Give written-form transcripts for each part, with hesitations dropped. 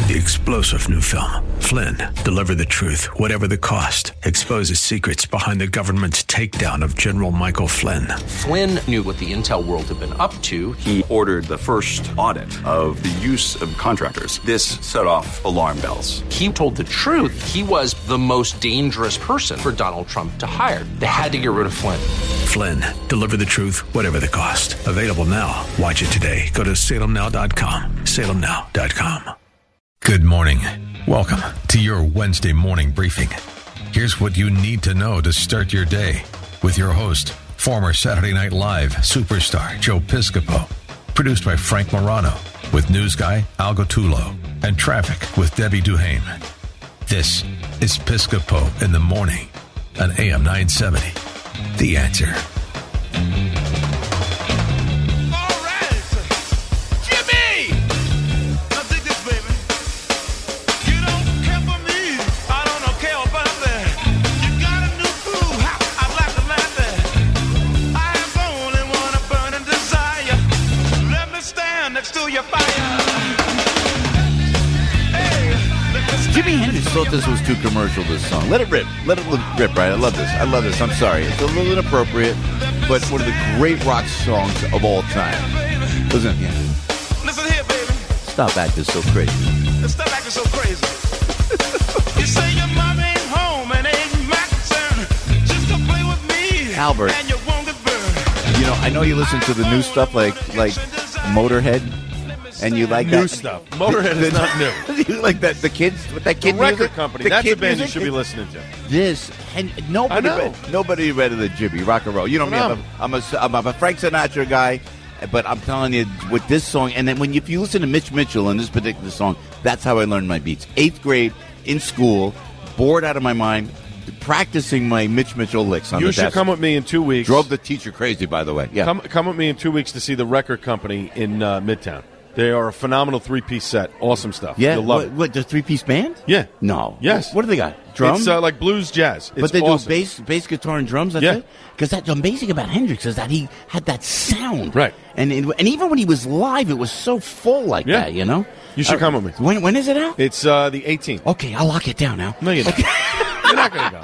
the explosive new film, Flynn, deliver the truth, whatever the cost, exposes secrets behind the government's takedown of General Michael Flynn. Flynn knew what the intel world had been up to. He ordered the first audit of the use of contractors. This set off alarm bells. He told the truth. He was the most dangerous person for Donald Trump to hire. They had to get rid of Flynn. Flynn, deliver the truth, whatever the cost. Available now. Watch it today. Go to salemnow.com. salemnow.com. Good morning. Welcome to your Wednesday morning briefing. Here's what you need to know to start your day with your host, former Saturday Night Live superstar Joe Piscopo. Produced by Frank Morano with news guy Al Gottulo and traffic with Debbie Duhame. This is Piscopo in the Morning on AM 970. The Answer. Jimi Hendrix thought this was too commercial, this song. Let it rip. Let it rip, right? I love this. I'm sorry. It's a little inappropriate, but one of the great rock songs of all time. Listen, yeah. Listen here, baby. Stop acting so crazy. Stop acting so crazy. You say your mom ain't home and ain't my concern. Just to play with me. Albert. And you won't get burned. You know, I know you listen to the new stuff like Motorhead. And you like new that stuff. Motorhead is not new. You like that the kids with that kid the record music? company. That's a band you should be listening to. This and nobody better than Jimmy rock and roll. You know me. I'm a Frank Sinatra guy, but I'm telling you with this song. And then if you listen to Mitch Mitchell in this particular song, that's how I learned my beats. 8th grade in school, bored out of my mind, practicing my Mitch Mitchell licks on the desk. You should come with me in 2 weeks. Drove the teacher crazy, by the way. Yeah, come with me in 2 weeks to see the record company in Midtown. They are a phenomenal 3-piece set. Awesome stuff. Yeah. You'll love it. What, the 3-piece band? Yeah. No. Yes. What do they got? Drums? It's like blues jazz. It's but they awesome. do bass, guitar, and drums. That's it. Because that's amazing about Hendrix is that he had that sound. Right. And even when he was live, it was so full like that. You know. You should come with me. When is it out? It's the 18th. Okay, I'll lock it down now. No, you're not. You're not going to go.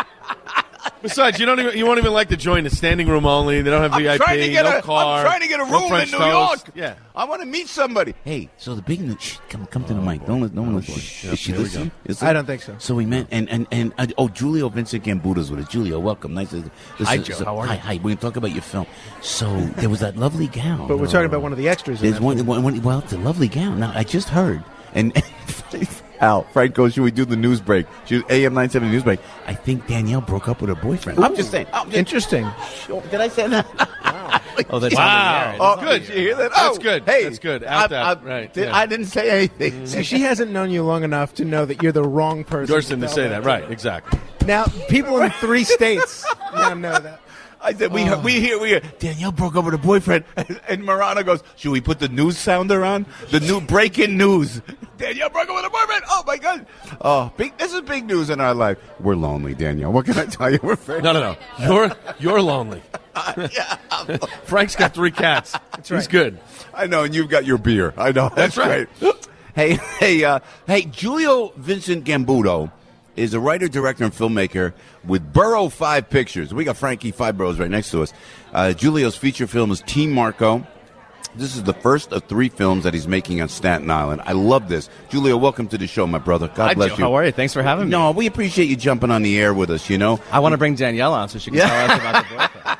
Besides, you won't even like to join the standing room only. They don't have VIP, no car. I'm trying to get a room in New York. Yeah. I want to meet somebody. Hey, so the big news. Shh, come to the mic. Don't listen. Is she listening? I don't think so. So we met, and Giulio Vincent Gambutta's with it. Giulio, welcome. Nice to Hi, Joe. How are you? Hi. We're going to talk about your film. So there was that lovely gown. But we're talking about one of the extras. There's well, it's a lovely gown. Now, I just heard, and Al, Frank goes, should we do the news break? AM 970 news break. I think Danielle broke up with her boyfriend. Ooh, I'm just saying. Interesting. Did I say that? Wow. Oh, that's wow. Oh, good. Did you hear that? That's good. Hey, that's good. Right. I didn't say anything. See, she hasn't known you long enough to know that you're the wrong person. To say that. Right. Exactly. Now, people in 3 states now know that. I said, we hear. Danielle broke up with her boyfriend. And Morano goes, should we put the news sounder on? The new breaking news. Danielle broke up with her boyfriend. Oh, my God. Oh, this is big news in our life. We're lonely, Danielle. What can I tell you? We're very No. You're lonely. Yeah. Frank's got 3 cats. That's right. He's good. I know, and you've got your beer. I know. That's right. Hey, Giulio Vincent Gambutto is a writer, director, and filmmaker with Burrow 5 Pictures. We got Frankie 5 Burrows right next to us. Giulio's feature film is Team Marco. This is the first of 3 films that he's making on Staten Island. I love this. Giulio, welcome to the show, my brother. God bless you. How are you? Thanks for having me. No, we appreciate you jumping on the air with us, you know. I want to bring Danielle on so she can tell us about the boyfriend.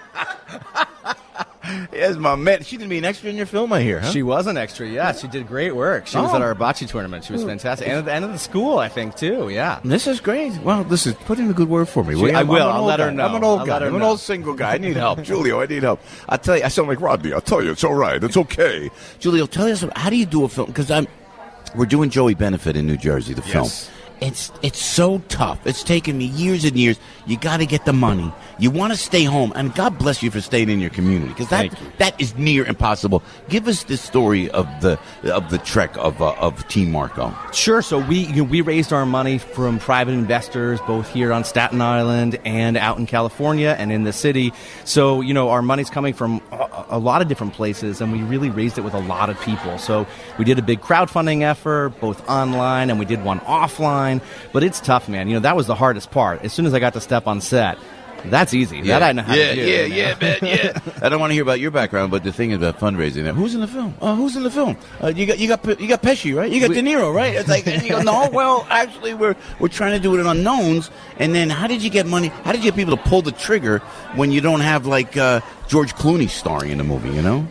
Yes, my man. She didn't be an extra in your film, I hear, huh? She was an extra, yeah. She did great work. She was at our bocce tournament. She was fantastic. And at the end of the school, I think, too, yeah. This is great. Well, put in a good word for me. I will. I'll let her know. I'm an old guy. I'm an old single guy. I need help. Giulio, I need help. I'll tell you, I sound like Rodney. I'll tell you, it's all right. It's okay. Giulio, tell us, how do you do a film? Because we're doing Joey Benefit in New Jersey, the film. It's so tough. It's taken me years and years. You got to get the money. You want to stay home, and God bless you for staying in your community, because that is near impossible. Give us the story of the trek of Team Marco. Sure. So we raised our money from private investors, both here on Staten Island and out in California and in the city. So our money's coming from a lot of different places, and we really raised it with a lot of people. So we did a big crowdfunding effort, both online and we did one offline. But it's tough, man. That was the hardest part. As soon as I got to step on set, that's easy. Yeah. That I know how to do. Man, yeah. I don't want to hear about your background, but the thing is about fundraising. Who's in the film? Who's in the film? You got Pesci, right? You got De Niro, right? It's like, and you go, no, well, actually, we're trying to do it in unknowns. And then how did you get money? How did you get people to pull the trigger when you don't have George Clooney starring in the movie?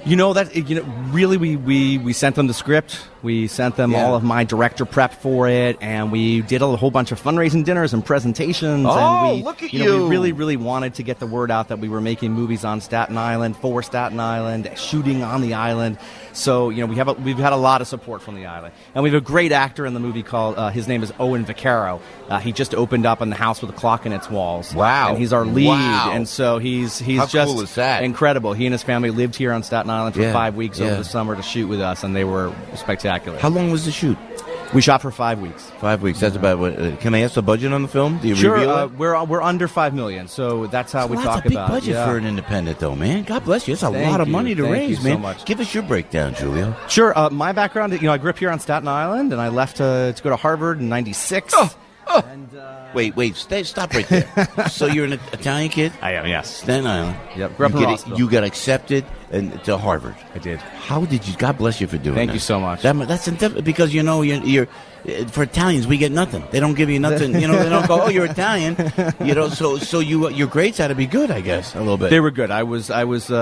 Really, we sent them the script. We sent them all of my director prep for it, and we did a whole bunch of fundraising dinners and presentations. Oh, and look at you! We really, really wanted to get the word out that we were making movies on Staten Island, for Staten Island, shooting on the island. So, we've had a lot of support from the island. And we have a great actor in the movie called, his name is Owen Vaccaro. He just opened up in the house with a clock in its walls. Wow. And he's our lead. Wow. And so he's How just cool is that? incredible. He and his family lived here on Staten Island for 5 weeks over the summer to shoot with us, and they were spectacular. How long was the shoot? We shot for 5 weeks. 5 weeks. That's about what? Can I ask the budget on the film? Do you Sure, reveal it? we're under $5 million, so that's how we talk about it. That's a big budget for an independent, though, man. God bless you. It's a lot of money to raise, you man. so much. Give us your breakdown, Julio. Sure. My background, I grew up here on Staten Island, and I left to go to Harvard in '96. And, Wait, stop right there. So you're an Italian kid? I am, yes. Staten Island. Yep, grew up in Rossville. You got accepted to Harvard. I did. How did you? God bless you for doing that. Thank you so much. That's because you're for Italians we get nothing. They don't give you nothing. They don't go, oh, you're Italian. So your grades had to be good, I guess, a little bit. They were good. I was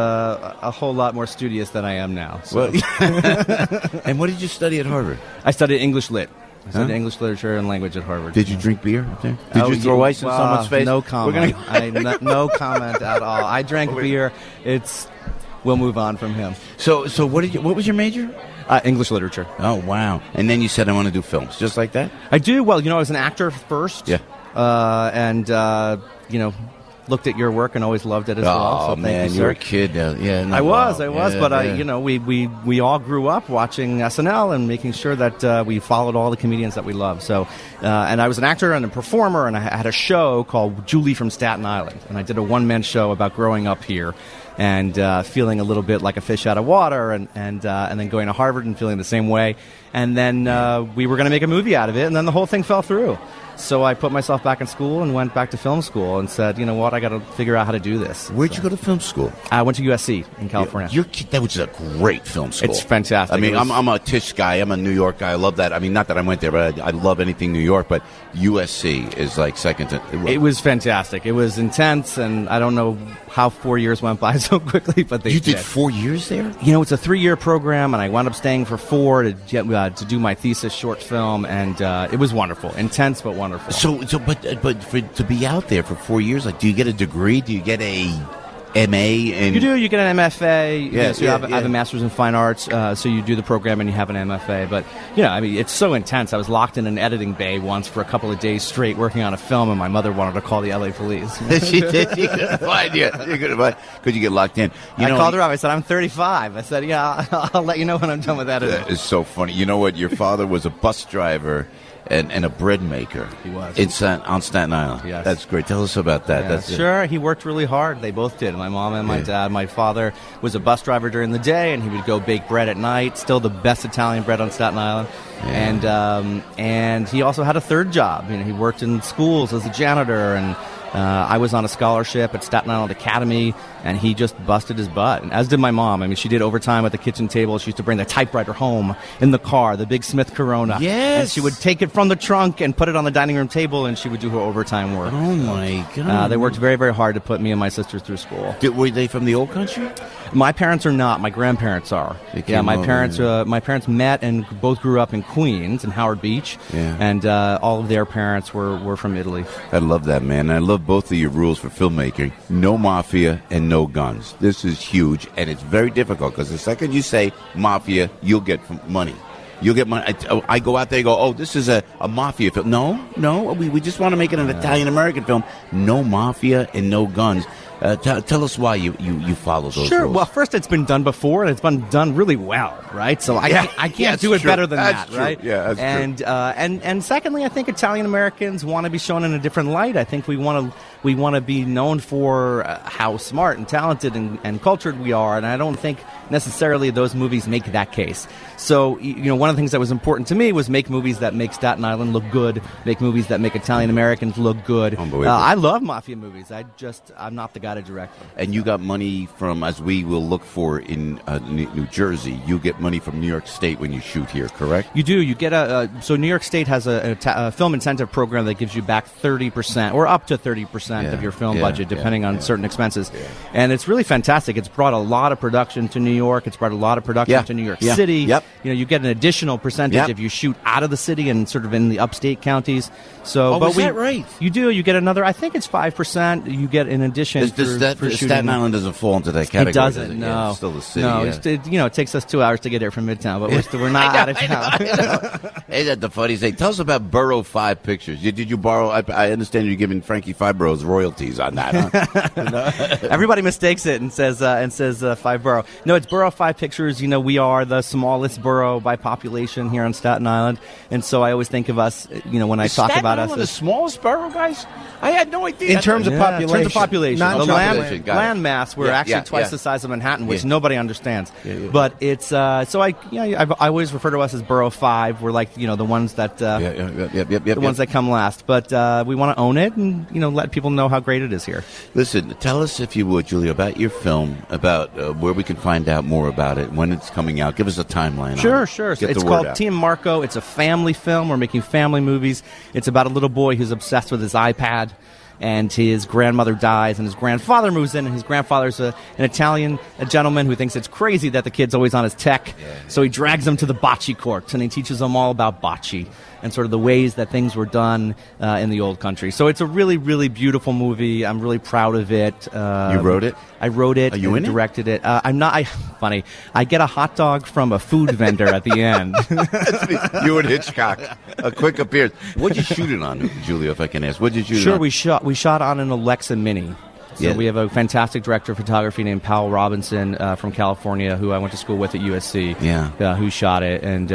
a whole lot more studious than I am now. So. And what did you study at Harvard? I studied English Lit. I studied English literature and language at Harvard. Did you drink beer up there? Did you throw ice in someone's face? No comment. No comment at all. I drank beer. We'll move on from him. So what was your major? English literature. Oh, wow. And then you said, I want to do films, just like that? I do. Well, I was an actor first. Yeah. Looked at your work and always loved it as well. So man, you were a kid. I was, but we all grew up watching SNL and making sure that we followed all the comedians that we love. So, and I was an actor and a performer, and I had a show called Julie from Staten Island, and I did a one-man show about growing up here and feeling a little bit like a fish out of water, and then going to Harvard and feeling the same way. And then we were going to make a movie out of it, and then the whole thing fell through. So I put myself back in school and went back to film school and said, you know what, I got to figure out how to do this. Where'd you go to film school? I went to USC in California. That was a great film school. It's fantastic. I mean, I'm a Tisch guy. I'm a New York guy. I love that. I mean, not that I went there, but I love anything New York. But USC is like second to... It was fantastic. It was intense, and I don't know how 4 years went by so quickly, but they did. You did 4 years there? It's a 3-year program, and I wound up staying for 4 to do my thesis short film, and it was wonderful. Intense, but wonderful. But to be out there for 4 years, do you get a degree? Do you get a MA? And you do. You get an MFA. Yeah, so I have a master's in fine arts. So you do the program and you have an MFA. But it's so intense. I was locked in an editing bay once for a couple of days straight working on a film, and my mother wanted to call the LA police. She did. She couldn't find you. Because you get locked in. I called her up. I said, I'm 35. I said, I'll let you know when I'm done with editing. It's so funny. You know what? Your father was a bus driver and a bread maker. He was. On Staten Island. Yes. That's great. Tell us about that. Yeah, sure. He worked really hard. They both did. My mom and my dad. My father was a bus driver during the day, and he would go bake bread at night. Still the best Italian bread on Staten Island. Yeah. And he also had a third job. He worked in schools as a janitor, and I was on a scholarship at Staten Island Academy, and he just busted his butt, and as did my mom. I mean, she did overtime at the kitchen table. She used to bring the typewriter home in the car, the big Smith Corona. Yes. And she would take it from the trunk and put it on the dining room table, and she would do her overtime work. Oh, my God. They worked very, very hard to put me and my sisters through school. Were they from the old country? My parents are not. My grandparents are. My parents met and both grew up in Queens, in Howard Beach, and all of their parents were from Italy. I love that, man. I love both of your rules for filmmaking. No mafia and no guns. This is huge, and it's very difficult, because the second you say mafia, you'll get money. You'll get money. I go out there and go, oh, this is a mafia film. No, we just want to make it an Italian-American film. No mafia and no guns. Tell us why you follow those Sure. rules. Well, first, it's been done before, and it's been done really well, right? So I can't do it better than that's that, right? True. Yeah, that's true. And secondly, I think Italian Americans want to be shown in a different light. I think we want to be known for how smart and talented and cultured we are, and I don't think necessarily those movies make that case. So, one of the things that was important to me was make movies that make Staten Island look good, make movies that make Italian Americans look good. I love mafia movies. I'm not the guy to direct them. And you got money from, as we will look for in New Jersey, you get money from New York State when you shoot here, correct? You do. You get so New York State has a film incentive program that gives you back 30% or up to 30% of your film budget, depending on certain expenses. Yeah. And it's really fantastic. It's brought a lot of production to New York. It's brought a lot of production to New York City. Yep. You get an additional percentage if you shoot out of the city and sort of in the upstate counties. So, is that right? You do. You get another. I think it's 5%. You get in addition. For shooting. Staten Island doesn't fall into that category. It doesn't. Does it? No, yeah, it's still the city. No, it takes us 2 hours to get here from Midtown, but we're not out of town. Hey, that's the funny thing. Tell us about Borough 5 Pictures. Did you borrow? I understand you're giving Frankie Fibro's royalties on that. Huh? Everybody mistakes it and says 5 Borough. No, it's Borough 5 Pictures. We are the smallest borough by population here on Staten Island, and so I always think of us. When I talk about us, the smallest borough, guys. I had no idea. In terms of population. In terms of population. Not the population. land mass, we're actually twice the size of Manhattan, which nobody understands. But it's so I always refer to us as Borough 5. We're like the ones that the ones that come last. But we want to own it and let people know how great it is here. Listen, tell us if you would, Julio, about your film, about where we can find out more about it, when it's coming out. Give us a timeline. Sure. It's called Team Marco. It's a family film. We're making family movies. It's about a little boy who's obsessed with his iPad, and his grandmother dies, and his grandfather moves in, and his grandfather's an Italian gentleman who thinks it's crazy that the kid's always on his tech, so he drags him to the bocce court, and he teaches them all about bocce and sort of the ways that things were done in the old country. So it's a really, really beautiful movie. I'm really proud of it. You wrote it? I wrote it. Are you in directed it? I'm not. Funny. I get a hot dog from a food vendor at the end. You and Hitchcock. A quick appearance. What did you shoot it on, Julio, if I can ask? What did you shoot it on? Sure, we shot on an Alexa Mini. So we have a fantastic director of photography named Powell Robinson from California, who I went to school with at USC. Who shot it, and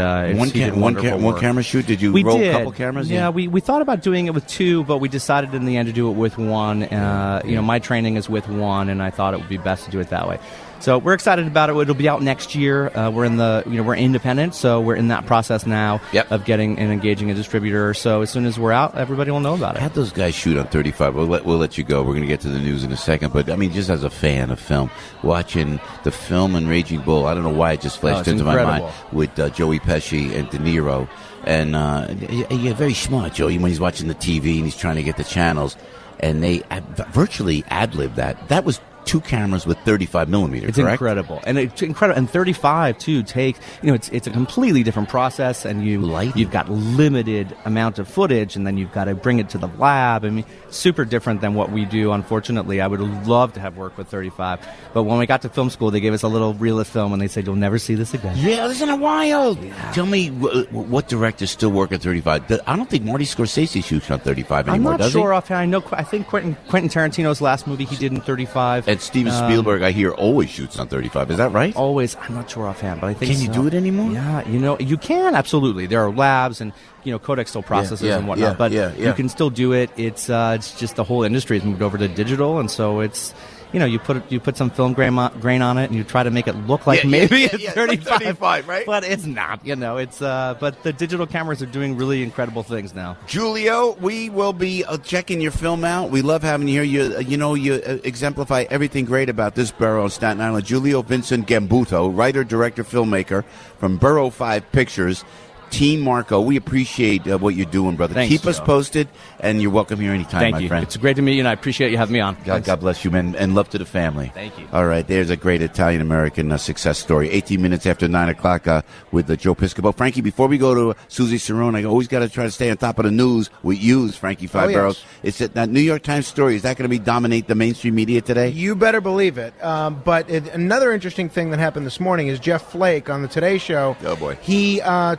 one camera shoot. Did you roll a couple cameras? Yeah, we thought about doing it with 2, but we decided in the end to do it with 1. My training is with 1, and I thought it would be best to do it that way. So we're excited about it. It'll be out next year. We're independent, so we're in that process now of getting and engaging a distributor. So as soon as we're out, everybody will know about it. How'd those guys shoot on 35? We'll let you go. We're going to get to the news in a second. But, I mean, just as a fan of film, watching the film and Raging Bull, I don't know why it just flashed into my mind with Joey Pesci and De Niro. And you're very smart, Joey, when he's watching the TV and he's trying to get the channels. And they virtually ad-libbed that. That was 2 cameras with 35 millimeter. It's correct? Incredible, and it's incredible. And 35 too takes. It's a completely different process, and you've got limited amount of footage, and then you've got to bring it to the lab. I mean, super different than what we do. Unfortunately, I would love to have worked with 35, but when we got to film school, they gave us a little reel of film, and they said, "You'll never see this again." Yeah, isn't it wild? Yeah. Tell me, what directors still work at 35? I don't think Marty Scorsese shoots on 35 anymore. I'm not sure offhand. I think Quentin Tarantino's last movie he did in 35. And Steven Spielberg, I hear, always shoots on 35. Is that right? Always. I'm not sure offhand, but I think Can you do it anymore? Yeah, you can, absolutely. There are labs and, Kodak still processes and whatnot, but you can still do it. It's just the whole industry has moved over to digital, and so it's... you put some film grain on it, and you try to make it look like maybe it's 35, right? But it's not. It's but the digital cameras are doing really incredible things now. Julio, we will be checking your film out. We love having you here. You exemplify everything great about this borough of Staten Island. Julio Vincent Gambuto, writer, director, filmmaker from Borough 5 Pictures. Team Marco, we appreciate what you're doing, brother. Thanks, Keep us posted, and you're welcome here anytime, my friend. It's great to meet you, and I appreciate you having me on. God bless you, man, and love to the family. Thank you. All right, there's a great Italian-American success story. 18 minutes after 9 o'clock with Joe Piscopo. Frankie, before we go to Susie Cerrone, I always got to try to stay on top of the news with you, Frankie Fibrows. It's that New York Times story. Is that going to dominate the mainstream media today? You better believe it. But another interesting thing that happened this morning is Jeff Flake on the Today Show. Oh, boy. He took after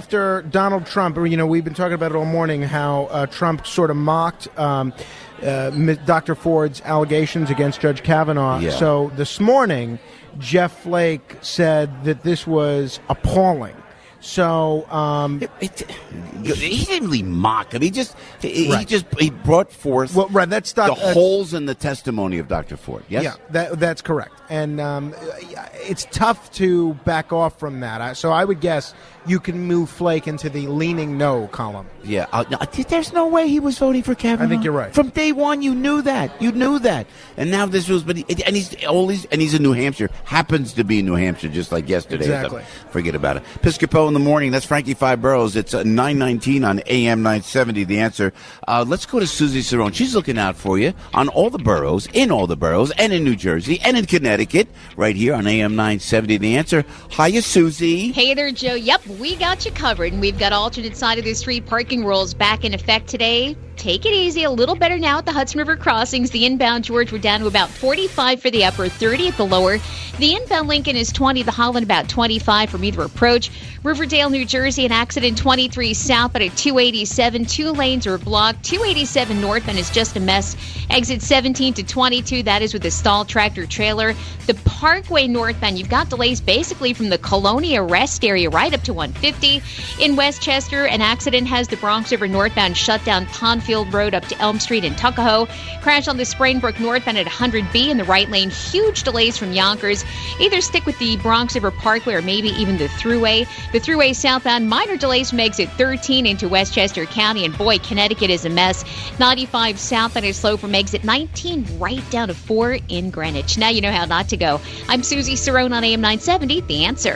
after Donald Trump, we've been talking about it all morning, how Trump sort of mocked Dr. Ford's allegations against Judge Kavanaugh. Yeah. So this morning, Jeff Flake said that this was appalling. So he didn't really mock him. He brought forth the holes in the testimony of Dr. Ford. Yes, yeah, that's correct. And it's tough to back off from that. So I would guess you can move Flake into the leaning no column. Yeah, there's no way he was voting for Kavanaugh. I think you're right. From day one, you knew that. And now this was, he's in New Hampshire. Happens to be in New Hampshire, just like yesterday. Exactly. Forget about it. Piscopo in the morning. That's Frankie Five Boroughs. It's 9:19 on AM 970. The Answer. Let's go to Susie Cerrone. She's looking out for you on all the boroughs, and in New Jersey, and in Connecticut, right here on AM 970. The Answer. Hiya, Susie. Hey there, Joe. Yep, we got you covered, and we've got alternate side of the street parking rules back in effect today. Take it easy, a little better now at the Hudson River crossings. The inbound George, we're down to about 45 for the upper, 30 at the lower. The inbound Lincoln is 20, the Holland about 25 from either approach. Riverdale, New Jersey, an accident 23 south, but at 287, 2 lanes are blocked. 287 northbound is just a mess. Exit 17 to 22, that is with a stalled tractor trailer. The Parkway northbound, you've got delays basically from the Colonia rest area right up to 150. In Westchester, an accident has the Bronx River northbound shut down Pondfield Road up to Elm Street in Tuckahoe. Crash on the Sprainbrook northbound at 100B in the right lane. Huge delays from Yonkers. Either stick with the Bronx River Parkway or maybe even the Thruway. The Thruway southbound, minor delays from exit 13 into Westchester County. And boy, Connecticut is a mess. 95 southbound is slow from exit 19 right down to 4 in Greenwich. Now you know how not to go. I'm Susie Cerrone on AM 970, The Answer.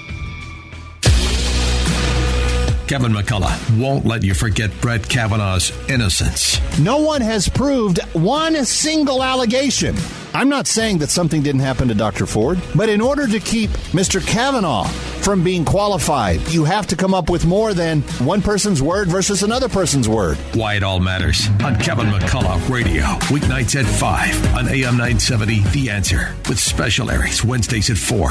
Kevin McCullough won't let you forget Brett Kavanaugh's innocence. No one has proved one single allegation. I'm not saying that something didn't happen to Dr. Ford, but in order to keep Mr. Kavanaugh from being qualified, you have to come up with more than one person's word versus another person's word. Why it all matters on Kevin McCullough Radio. Weeknights at 5 on AM 970, The Answer, with special airings Wednesdays at 4.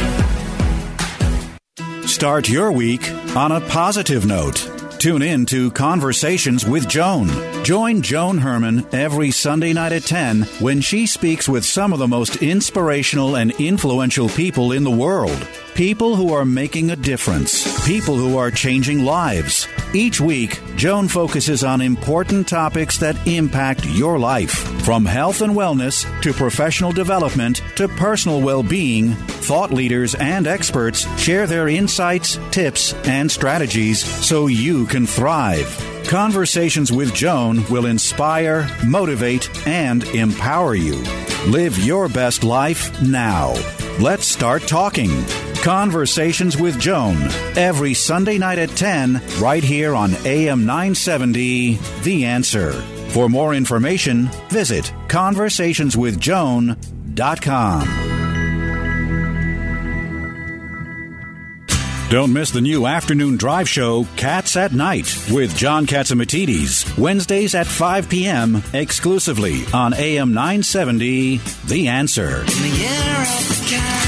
Start your week on a positive note. Tune in to Conversations with Joan. Join Joan Herman every Sunday night at 10 when she speaks with some of the most inspirational and influential people in the world. People who are making a difference. People who are changing lives. Each week, Joan focuses on important topics that impact your life. From health and wellness to professional development to personal well-being, thought leaders and experts share their insights, tips, and strategies so you can thrive. Conversations with Joan will inspire, motivate, and empower you. Live your best life now. Let's start talking. Conversations with Joan, every Sunday night at 10, right here on AM 970, The Answer. For more information, visit conversationswithjoan.com. Don't miss the new afternoon drive show, Cats at Night, with John Catsimatidis, Wednesdays at 5 p.m., exclusively on AM 970, The Answer. In the year of the cat.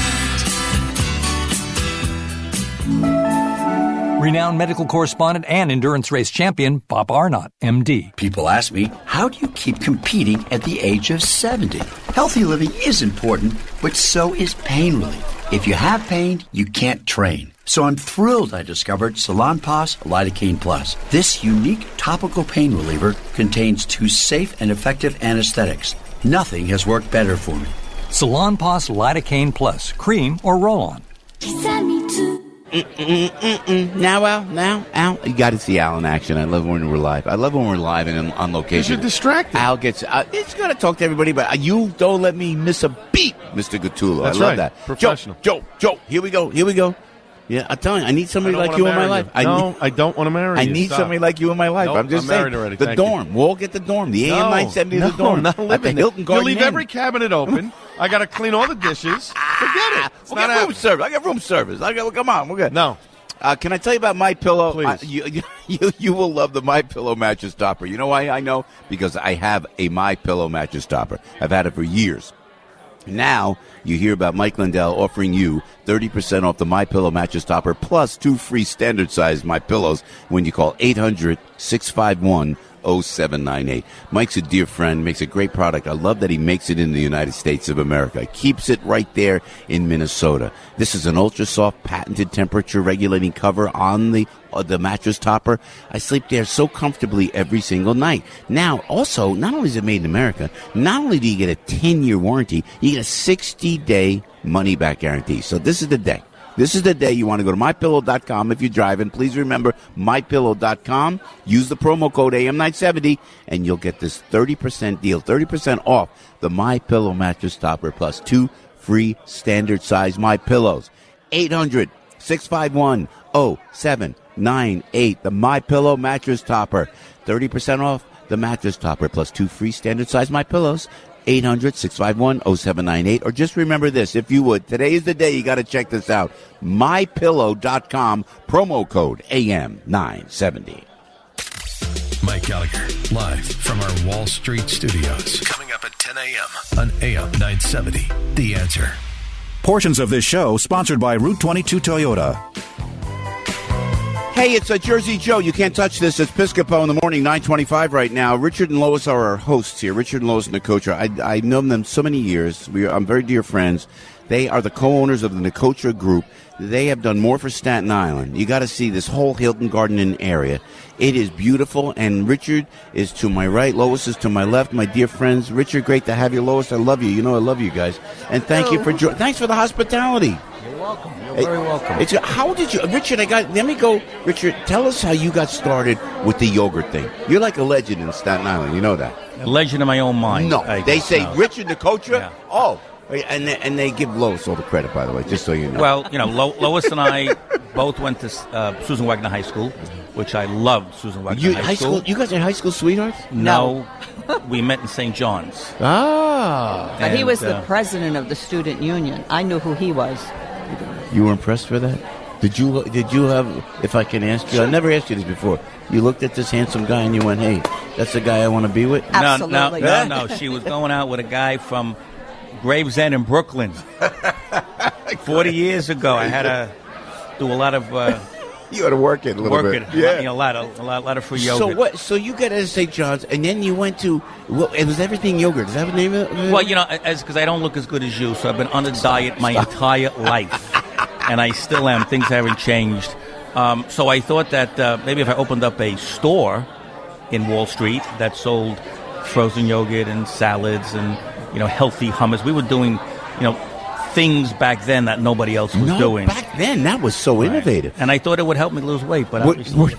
Renowned medical correspondent and endurance race champion, Bob Arnott, MD. People ask me, how do you keep competing at the age of 70? Healthy living is important, but so is pain relief. If you have pain, you can't train. So I'm thrilled I discovered Salonpas Lidocaine Plus. This unique topical pain reliever contains 2 safe and effective anesthetics. Nothing has worked better for me. Salonpas Lidocaine Plus, cream or roll-on. Now, Al. You got to see Al in action. I love when we're live. I love when we're live and on location. You're distracted. Al gets. It's got to talk to everybody, but you don't let me miss a beat, Mr. Gattulo. That's I love right. that. Professional. Joe. Here we go. Yeah, I'm telling you, I need somebody like you in my life. I don't want to marry you. I need somebody like you in my life. Nope, I'm just saying. married already. The Thank dorm. you. We'll get the dorm. The AM 970 is the dorm. Not at living the Hilton there. You Garden leave Inn. every cabinet open. I got to clean all the dishes. Forget it. It's We'll get room service. I got room service. Come on, we're good. No. Can I tell you about My Pillow? Please. You will love the My Pillow mattress topper. You know why I know? Because I have a My Pillow mattress topper. I've had it for years. Now you hear about Mike Lindell offering you 30% off the MyPillow mattress topper plus 2 free standard size MyPillows when you call 800-651-0798. Mike's a dear friend, makes a great product. I love that he makes it in the United States of America. He keeps it right there in Minnesota. This is an ultra soft, patented temperature regulating cover on the mattress topper. I sleep there so comfortably every single night. Now, also, not only is it made in America, not only do you get a 10-year warranty, you get a 60-day money-back guarantee. So this is the day. This is the day you want to go to MyPillow.com if you're driving. Please remember, MyPillow.com. Use the promo code AM970, and you'll get this 30% deal, 30% off the MyPillow mattress topper plus 2 free standard size MyPillows. 800-651-0798, the MyPillow mattress topper. 30% off the mattress topper plus 2 free standard size MyPillows. 800-651-0798. Or just remember this, if you would. Today is the day you got to check this out. MyPillow.com, promo code AM970. Mike Gallagher, live from our Wall Street studios. Coming up at 10 a.m. on AM 970. The Answer. Portions of this show sponsored by Route 22 Toyota. Hey, it's a Jersey Joe. You can't touch this. It's Piscopo in the morning, 9:25 right now. Richard and Lois are our hosts here. Richard and Lois Nicotra. I've known them so many years. I'm very dear friends. They are the co-owners of the Nicotra Group. They have done more for Staten Island. You got to see this whole Hilton Garden Inn area. It is beautiful, and Richard is to my right. Lois is to my left, my dear friends. Richard, great to have you. Lois, I love you. You know I love you guys. And thank you for thanks for the hospitality. You're welcome. You're very welcome. How did you, Richard? Let me go. Richard, tell us how you got started with the yogurt thing. You're like a legend in Staten Island. You know that. A legend in my own mind. No, they say Richard Nicotra. Yeah. Oh, and they give Lois all the credit, by the way, just so you know. Well, Lois and I both went to Susan Wagner High School, which I loved. Susan Wagner High School. You guys are high school sweethearts? No. We met in St. John's. Ah. But he was the president of the student union. I knew who he was. You were impressed for that? Did you have, if I can ask you, I never asked you this before, you looked at this handsome guy and you went, hey, that's the guy I want to be with? Absolutely. No. She was going out with a guy from Gravesend in Brooklyn. 40 years ago. I had to do a lot of... you had to work it a little bit. Yeah. A lot of free yogurt. So you got to St. John's, and then you went to... Well, it was everything yogurt. Is that the name of it? Well, because I don't look as good as you, so I've been on a diet my entire life. And I still am. Things haven't changed. So I thought that maybe if I opened up a store in Wall Street that sold frozen yogurt and salads and, healthy hummus. We were doing, things back then that nobody else was doing. Back then, that was so innovative. And I thought it would help me lose weight, but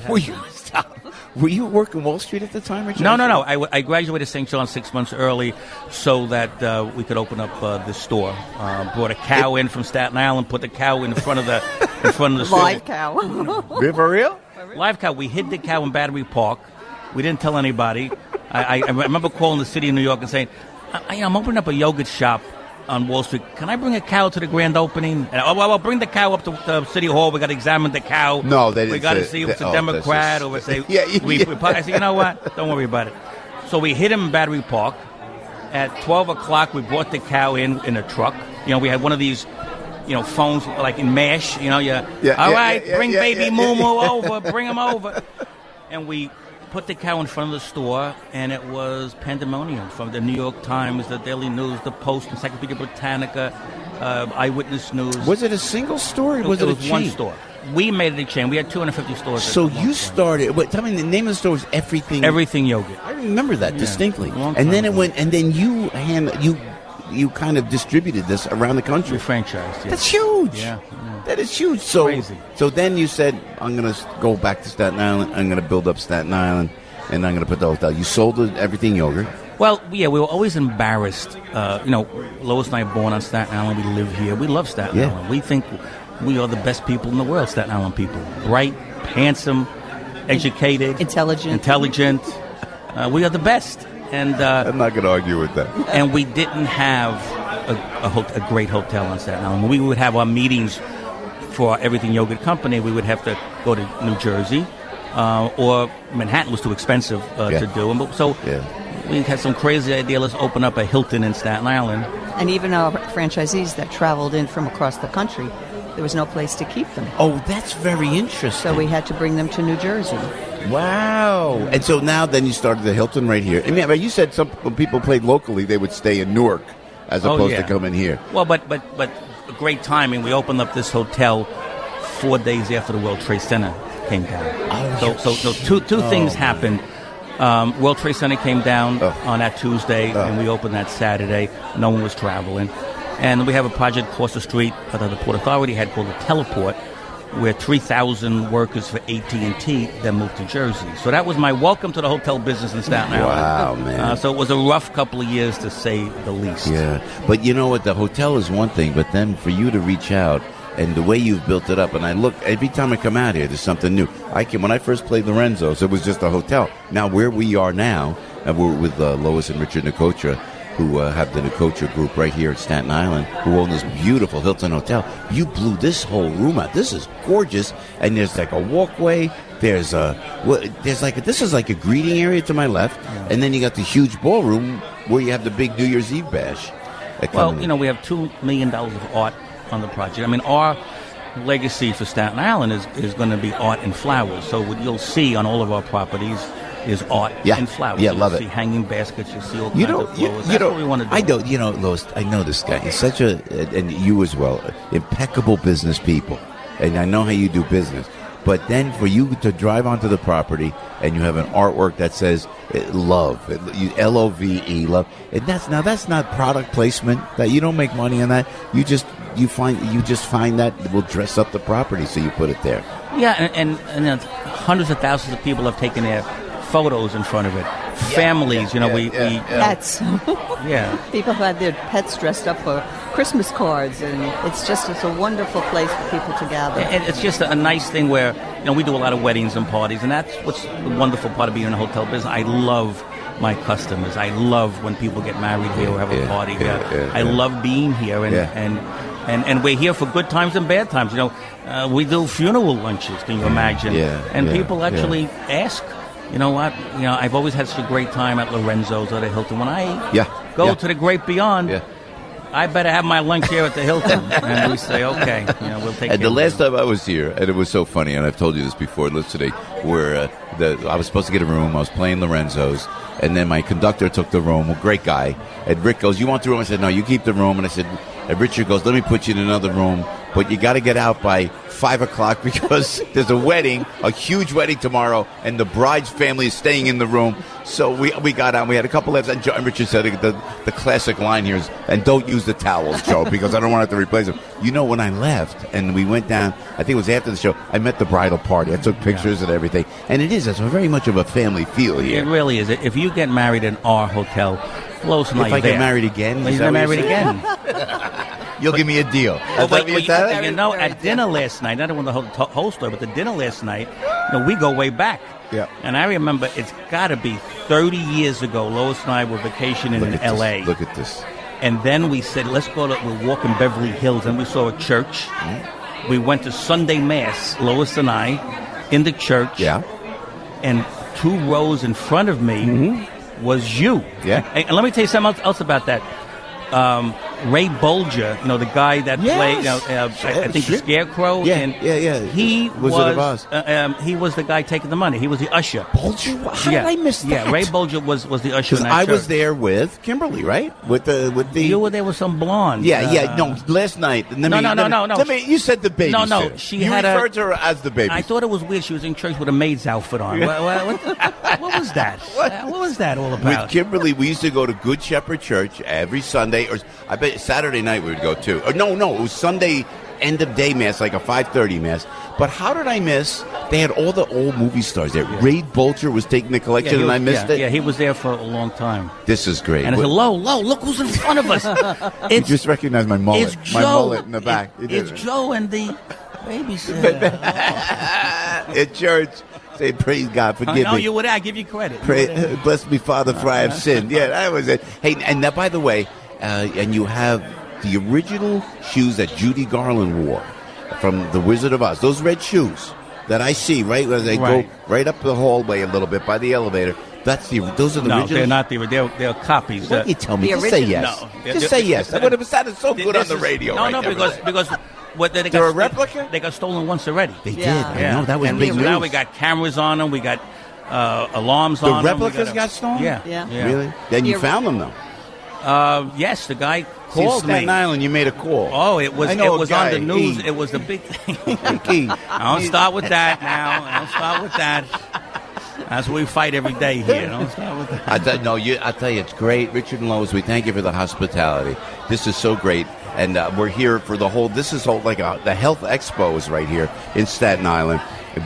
were you working Wall Street at the time, Richard? No. I graduated St. John's 6 months early so that we could open up the store. Brought a cow in from Staten Island, put the cow in front of the store. Live cow. For real? Live cow. We hid the cow in Battery Park. We didn't tell anybody. I remember calling the city of New York and saying, I'm opening up a yogurt shop on Wall Street. Can I bring a cow to the grand opening? And, I'll bring the cow up to City Hall. We got to examine the cow. No, they didn't. We got to see if it's a Democrat or say. I said, you know what? Don't worry about it. So we hid him in Battery Park. At 12 o'clock, we brought the cow in a truck. We had one of these, phones like in MASH. All right, bring baby Moo over. Bring him over. And we put the cow in front of the store, and it was pandemonium from the New York Times, the Daily News, the Post, Encyclopedia Britannica, Eyewitness News. Was it a single store? Or was it a chain? One store. We made it a chain. We had 250 stores. So you started. Tell me the name of the store was Everything. Everything Yogurt. I remember that distinctly. And then it went. And then you kind of distributed this around the country. We franchised. Yeah. That's huge. Yeah. That is huge. So crazy. So then you said, I'm going to go back to Staten Island. I'm going to build up Staten Island, and I'm going to put the hotel. You sold Everything Yogurt. Well, yeah, we were always embarrassed. Lois and I are born on Staten Island. We live here. We love Staten Island. We think we are the best people in the world, Staten Island people. Bright, handsome, educated. Intelligent. We are the best. And I'm not going to argue with that. And we didn't have a great hotel on Staten Island. When we would have our meetings for Everything Yogurt Company, we would have to go to New Jersey, or Manhattan was too expensive to do. So we had some crazy idea. Let's open up a Hilton in Staten Island. And even our franchisees that traveled in from across the country, there was no place to keep them. Oh, that's very interesting. So we had to bring them to New Jersey. Wow. And so now then you started the Hilton right here. I mean, you said when people played locally, they would stay in Newark as opposed to coming here. Well, but great timing. We opened up this hotel 4 days after the World Trade Center came down. So two things happened. World Trade Center came down on that Tuesday, and we opened that Saturday. No one was traveling. And we have a project across the street that the Port Authority had called the Teleport, where 3,000 workers for AT&T then moved to Jersey. So that was my welcome to the hotel business in Staten Island. Wow, man. So it was a rough couple of years, to say the least. Yeah. But you know what? The hotel is one thing, but then for you to reach out and the way you've built it up, and I look, every time I come out here, there's something new. When I first played Lorenzo's, it was just a hotel. Now, where we are now, and we're with Lois and Richard Nicotra, who have the Nicotra Group right here at Staten Island, who own this beautiful Hilton Hotel. You blew this whole room out. This is gorgeous, and there's like a walkway. This is like a greeting area to my left, and then you got the huge ballroom where you have the big New Year's Eve bash. Well, we have $2 million of art on the project. I mean, our legacy for Staten Island is going to be art and flowers. So what you'll see on all of our properties is art and flowers. Yeah, love it. You'll see hanging baskets. You'll see all kinds of flowers. That's what we want to do. Lois, I know this guy. He's such and you as well, impeccable business people. And I know how you do business. But then for you to drive onto the property and you have an artwork that says love, L-O-V-E, love. And that's not product placement. That you don't make money on that. You just find that will dress up the property, so you put it there. Yeah, and hundreds of thousands of people have taken their photos in front of it. Families, Pets. Yeah. People have had their pets dressed up for Christmas cards, and it's a wonderful place for people to gather. And it's just a nice thing where, we do a lot of weddings and parties, and that's what's the wonderful part of being in a hotel business. I love my customers. I love when people get married here or have a party here. I love being here, and we're here for good times and bad times. We do funeral lunches, can you imagine? And people actually ask, you know what? I've always had such a great time at Lorenzo's or the Hilton. When I go to the great beyond, I better have my lunch here at the Hilton. And we say, okay, we'll take And care the of last time I was here, and it was so funny, and I've told you this before, today, where I was supposed to get a room. I was playing Lorenzo's, and then my conductor took the room. A great guy. And Rick goes, "You want the room?" I said, "No, you keep the room." And I said, and Richard goes, "Let me put you in another room, but you got to get out by 5 o'clock because there's a wedding, a huge wedding tomorrow, and the bride's family is staying in the room." So we got out. We had a couple of, and Richard said the classic line here is, "And don't use the towels, Joe, because I don't want to have to replace them." When I left and we went down, I think it was after the show, I met the bridal party. I took pictures and everything, and it's very much of a family feel here. It really is. If you get married in our hotel, Lois and if I get married again, you get married again. You'll give me a deal. At dinner last night, not on the whole story, but the dinner last night, we go way back. Yeah. And I remember it's got to be 30 years ago, Lois and I were vacationing in L.A. Look at this. And then we said, we'll walk in Beverly Hills, and we saw a church. Mm-hmm. We went to Sunday Mass, Lois and I, in the church. Yeah. And 2 rows in front of me was you. Yeah. And let me tell you something else about that. Ray Bolger, the guy that played, I think the Scarecrow. He was the guy taking the money. He was the usher. Bolger? How did I miss that? Yeah, Ray Bolger was the usher. Because I was there with Kimberly, right? With the you were there with some blonde. No, last night. No. You said the babysitter. No, you referred to her as the babysitter. I thought it was weird. She was in church with a maid's outfit on. What was that? What was that all about? With Kimberly, we used to go to Good Shepherd Church every Sunday, or I bet Saturday night we would go too. Or no, it was Sunday end of day mass, like a 5:30 mass. But how did I miss? They had all the old movie stars there. Yeah. Ray Bolger was taking the collection, and I missed it. Yeah, he was there for a long time. This is great. And I said, "Lo, look who's in front of us!" You just recognize my mullet. It's my Joe. Mullet in the back. It's Joe and the babysitter at church. Say, praise God, forgive me. No, you would. I give you credit. Bless me, Father, for I have sinned. Yeah, that was it. Hey, and that, by the way, and you have the original shoes that Judy Garland wore from The Wizard of Oz. Those red shoes that I see right as I go right up the hallway a little bit by the elevator. Those are the no, originals? they're not they're copies. What you tell me? Just say yes. No, just say yes. That would have sounded so good on the radio. No, because what they they're a replica. They got stolen once already. They did. I know that was big news. Now we got cameras on them. We got alarms on them. The replicas got stolen. Yeah. Really? Then you found them though. Yes, the guy called me. Staten Island, you made a call. Oh, it was on the news. It was the big thing. I don't start with that now. I don't start with that. That's what we fight every day here. Don't start with that. I tell you, it's great. Richard and Lois, we thank you for the hospitality. This is so great. And we're here for the whole, this is the Health Expo is right here in Staten Island.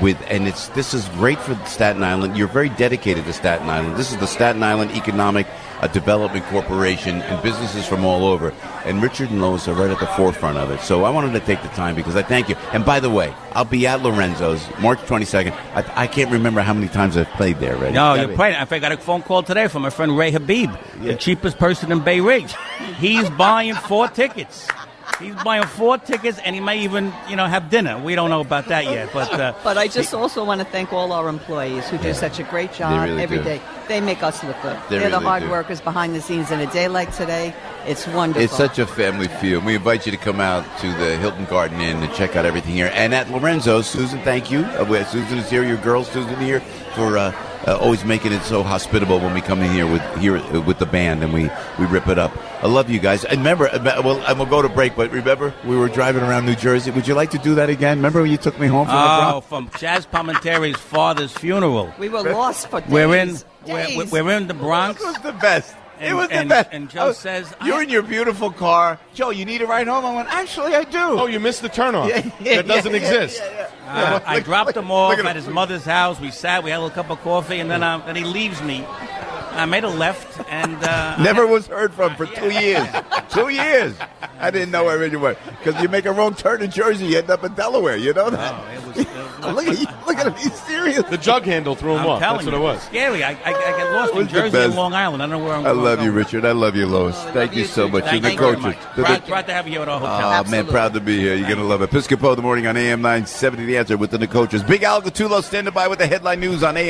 This is great for Staten Island. You're very dedicated to Staten Island. This is the Staten Island Economic Development Corporation and businesses from all over. And Richard and Lois are right at the forefront of it. So I wanted to take the time because I thank you. And by the way, I'll be at Lorenzo's March 22nd. I can't remember how many times I've played there already. No, you're playing. In fact, I got a phone call today from my friend Ray Habib, the cheapest person in Bay Ridge. He's buying 4 tickets. He's buying 4 tickets, and he may even, have dinner. We don't know about that yet. But I just also want to thank all our employees who do such a great job every day. They make us look good. They're the hard workers behind the scenes. And a day like today, it's wonderful. It's such a family feel. We invite you to come out to the Hilton Garden Inn and check out everything here. And at Lorenzo's, Susan, thank you. Susan is here. Your girl, Susan, here for always making it so hospitable when we come in here with the band and we rip it up. I love you guys. And remember, we'll go to break, but remember, we were driving around New Jersey. Would you like to do that again? Remember when you took me home from the Bronx? From Chaz Palminteri's father's funeral. We were lost for days. We're in the Bronx. It was the best. And, it was the best. And Joe says, "You're in your beautiful car, Joe. You need a ride home." I went, "Actually, I do." Oh, you missed the turnoff. That doesn't exist. I dropped him off at his mother's house. We sat. We had a little cup of coffee, and then he leaves me. I made a left, and never was heard from for 2 years. 2 years. I didn't know where you went because you make a wrong turn in Jersey, you end up in Delaware. You know that. Look at him. He's serious. The jug handle threw him off. That's what it was. Scary. I get lost in Jersey and Long Island. I don't know where I'm going. I love you, Richard. I love you, Lois. Thank you so much. Thank you very much. Proud to have you here at our hotel. Oh, man, proud to be here. You're going to love it. Piscopo, the morning on AM 970, The Answer with the Nacotras. Big Al Gattulo standing by with the headline news on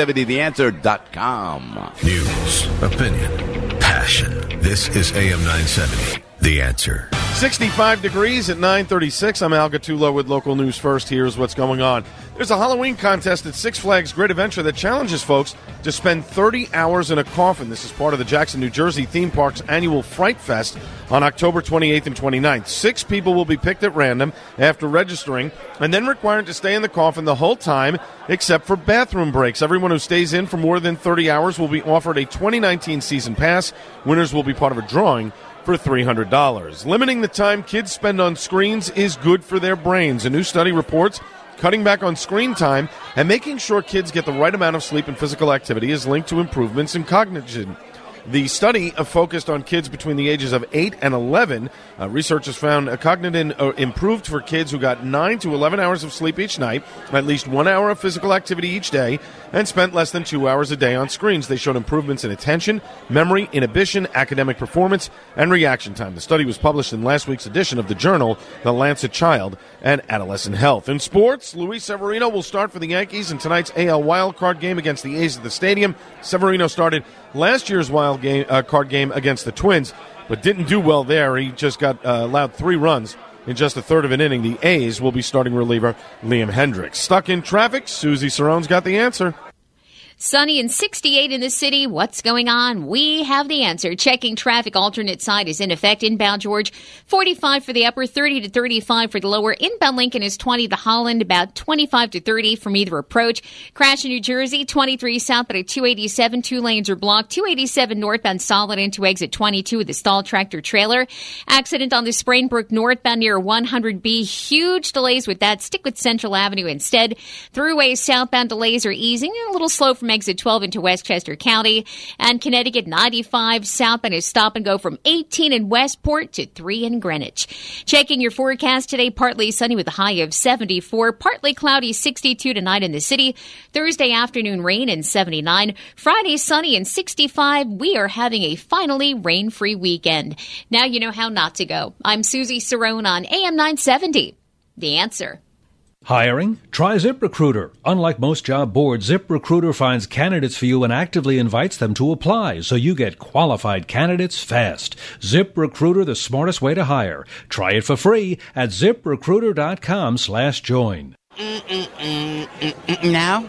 AM970TheAnswer.com. News, opinion, passion. This is AM 970, The Answer. 65 degrees at 9:36. I'm Al Gattulo with local news first. Here's what's going on. There's a Halloween contest at Six Flags Great Adventure that challenges folks to spend 30 hours in a coffin. This is part of the Jackson, New Jersey theme park's annual Fright Fest on October 28th and 29th. 6 people will be picked at random after registering and then required to stay in the coffin the whole time except for bathroom breaks. Everyone who stays in for more than 30 hours will be offered a 2019 season pass. Winners will be part of a drawing for $300. Limiting the time kids spend on screens is good for their brains. A new study reports cutting back on screen time and making sure kids get the right amount of sleep and physical activity is linked to improvements in cognition. The study focused on kids between the ages of 8 and 11. Researchers found cognition improved for kids who got 9 to 11 hours of sleep each night, at least 1 hour of physical activity each day, and spent less than 2 hours a day on screens. They showed improvements in attention, memory, inhibition, academic performance, and reaction time. The study was published in last week's edition of the journal, The Lancet Child and Adolescent Health. In sports, Luis Severino will start for the Yankees in tonight's AL wildcard game against the A's at the Stadium. Severino started last year's wild card game against the Twins, but didn't do well there. He just got allowed 3 runs in just a third of an inning. The A's will be starting reliever Liam Hendricks. Stuck in traffic, Susie Sarone's got the answer. Sunny and 68 in the city. What's going on? We have the answer. Checking traffic. Alternate side is in effect. Inbound George, 45 for the upper, 30 to 35 for the lower. Inbound Lincoln is 20 to Holland, about 25 to 30 from either approach. Crash in New Jersey, 23 southbound at 287. 2 lanes are blocked. 287 northbound solid into exit 22 with a stalled tractor trailer. Accident on the Sprainbrook northbound near 100B. Huge delays with that. Stick with Central Avenue instead. Thruway southbound delays are easing. A little slow from exit 12 into Westchester County. And Connecticut 95 southbound is stop and go from 18 in Westport to 3 in Greenwich. Checking your forecast today, partly sunny with a high of 74, partly cloudy 62 tonight in the city. Thursday afternoon rain and 79. Friday sunny and 65. We are having a finally rain-free weekend. Now you know how not to go. I'm Susie Cerrone on AM 970. The Answer. Hiring? Try ZipRecruiter. Unlike most job boards, ZipRecruiter finds candidates for you and actively invites them to apply, so you get qualified candidates fast. ZipRecruiter, the smartest way to hire. Try it for free at ZipRecruiter.com/join. Now?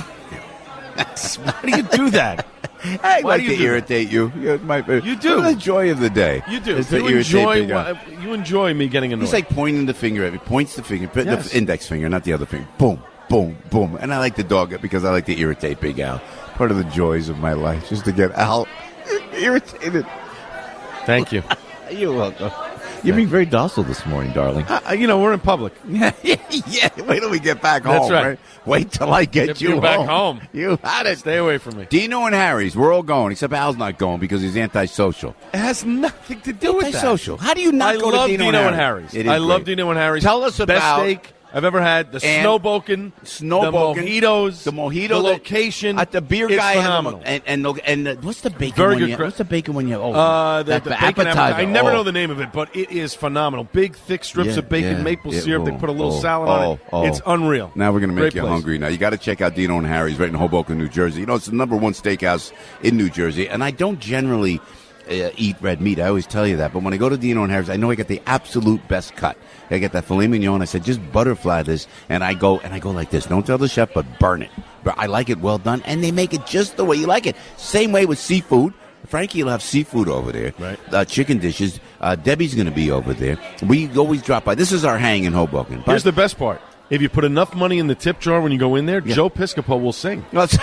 Why do you do that? I Why like do you to do irritate you. You do. The joy of the day. You do. is to You irritate big guy. enjoy me getting annoyed. He's like pointing the finger at me. Points the finger. Yes. The index finger, not the other finger. Boom, boom, boom. And I like to dog it because I like to irritate Big Al. Part of the joys of my life, just to get Al irritated. Thank you. You're welcome. You're being very docile this morning, darling. We're in public. Yeah, wait till we get back home. That's right. Wait till I get you back home. You had it. Stay away from me. Dino and Harry's, we're all going, except Al's not going because he's antisocial. It has nothing to do with that. Antisocial. How do you not go to Dino and Harry's? I love Dino and Harry's. Tell us best about steak I've ever had. The Snowboken, the mojitos, the location at the beer it's guy. Phenomenal. And what's the bacon? Very one good. What's the bacon one? The bacon appetizer. I never know the name of it, but it is phenomenal. Big, thick strips of bacon, maple syrup. They put a little salad on it. It's unreal. Now we're going to make Great you place. hungry. Now you got to check out Dino and Harry's right in Hoboken, New Jersey. You know, it's the number one steakhouse in New Jersey, and I don't generally eat red meat. I always tell you that. But when I go to Dino and Harry's, I know I get the absolute best cut. I get that filet mignon. I said, just butterfly this, and I go like this. Don't tell the chef, but burn it. But I like it well done, and they make it just the way you like it. Same way with seafood. Frankie will have seafood over there. Right. Chicken dishes. Debbie's going to be over there. We always drop by. This is our hang in Hoboken. Here's the best part. If you put enough money in the tip jar when you go in there, Joe Piscopo will sing. Right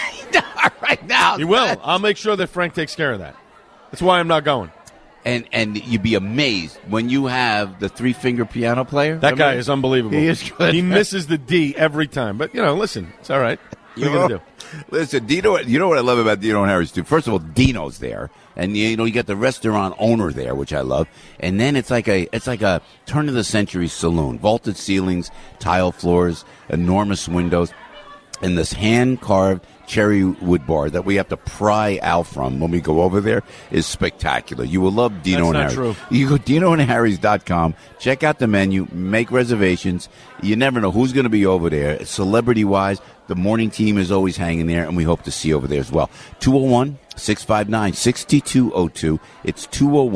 now. He will. I'll make sure that Frank takes care of that. That's why I'm not going. And you'd be amazed when you have the three-finger piano player. That guy is unbelievable. He is good. He misses the D every time. But, listen, it's all right. What are you going to do? Listen, Dino, you know what I love about Dino and Harry's, too? First of all, Dino's there. And, you got the restaurant owner there, which I love. And then it's like a turn-of-the-century saloon. Vaulted ceilings, tile floors, enormous windows, and this hand-carved cherry wood bar that we have to pry Al from when we go over there is spectacular. You will love Dino and Harry's. True. You go DinoandHarrys.com, check out the menu, make reservations. You never know who's going to be over there. Celebrity-wise, the morning team is always hanging there, and we hope to see you over there as well. 201-659-6202. It's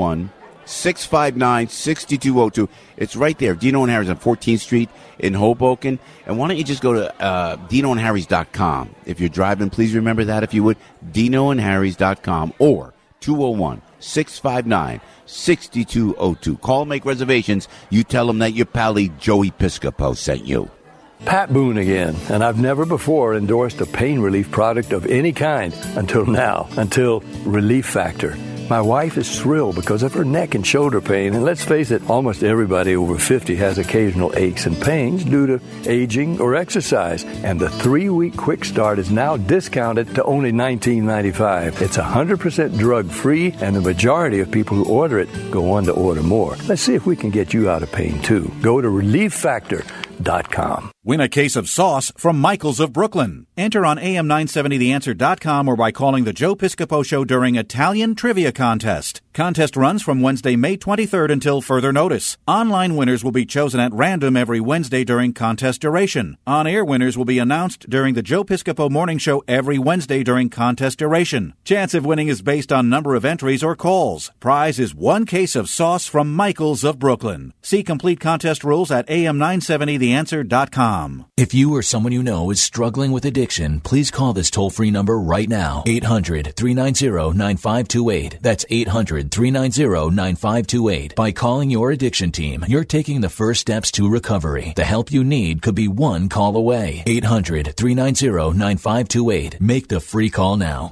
201-659-6202. It's right there. Dino and Harry's on 14th Street in Hoboken. And why don't you just go to DinoandHarrys.com. If you're driving, please remember that, if you would. DinoandHarrys.com or 201-659-6202. Call, make reservations. You tell them that your pally Joey Piscopo sent you. Pat Boone again, and I've never before endorsed a pain relief product of any kind until Relief Factor. My wife is thrilled because of her neck and shoulder pain, and let's face it, almost everybody over 50 has occasional aches and pains due to aging or exercise, and the 3-week quick start is now discounted to only $19.95. It's 100% drug-free, and the majority of people who order it go on to order more. Let's see if we can get you out of pain, too. Go to ReliefFactor.com. Win a case of sauce from Michael's of Brooklyn. Enter on AM970theanswer.com or by calling the Joe Piscopo Show during Italian Trivia Contest. Contest runs from Wednesday, May 23rd until further notice. Online winners will be chosen at random every Wednesday during contest duration. On-air winners will be announced during the Joe Piscopo Morning Show every Wednesday during contest duration. Chance of winning is based on number of entries or calls. Prize is 1 case of sauce from Michael's of Brooklyn. See complete contest rules at AM970theanswer.com. If you or someone you know is struggling with addiction, please call this toll-free number right now. 800-390-9528. That's 800-390-9528. By calling your addiction team, you're taking the first steps to recovery. The help you need could be 1 call away. 800-390-9528. Make the free call now.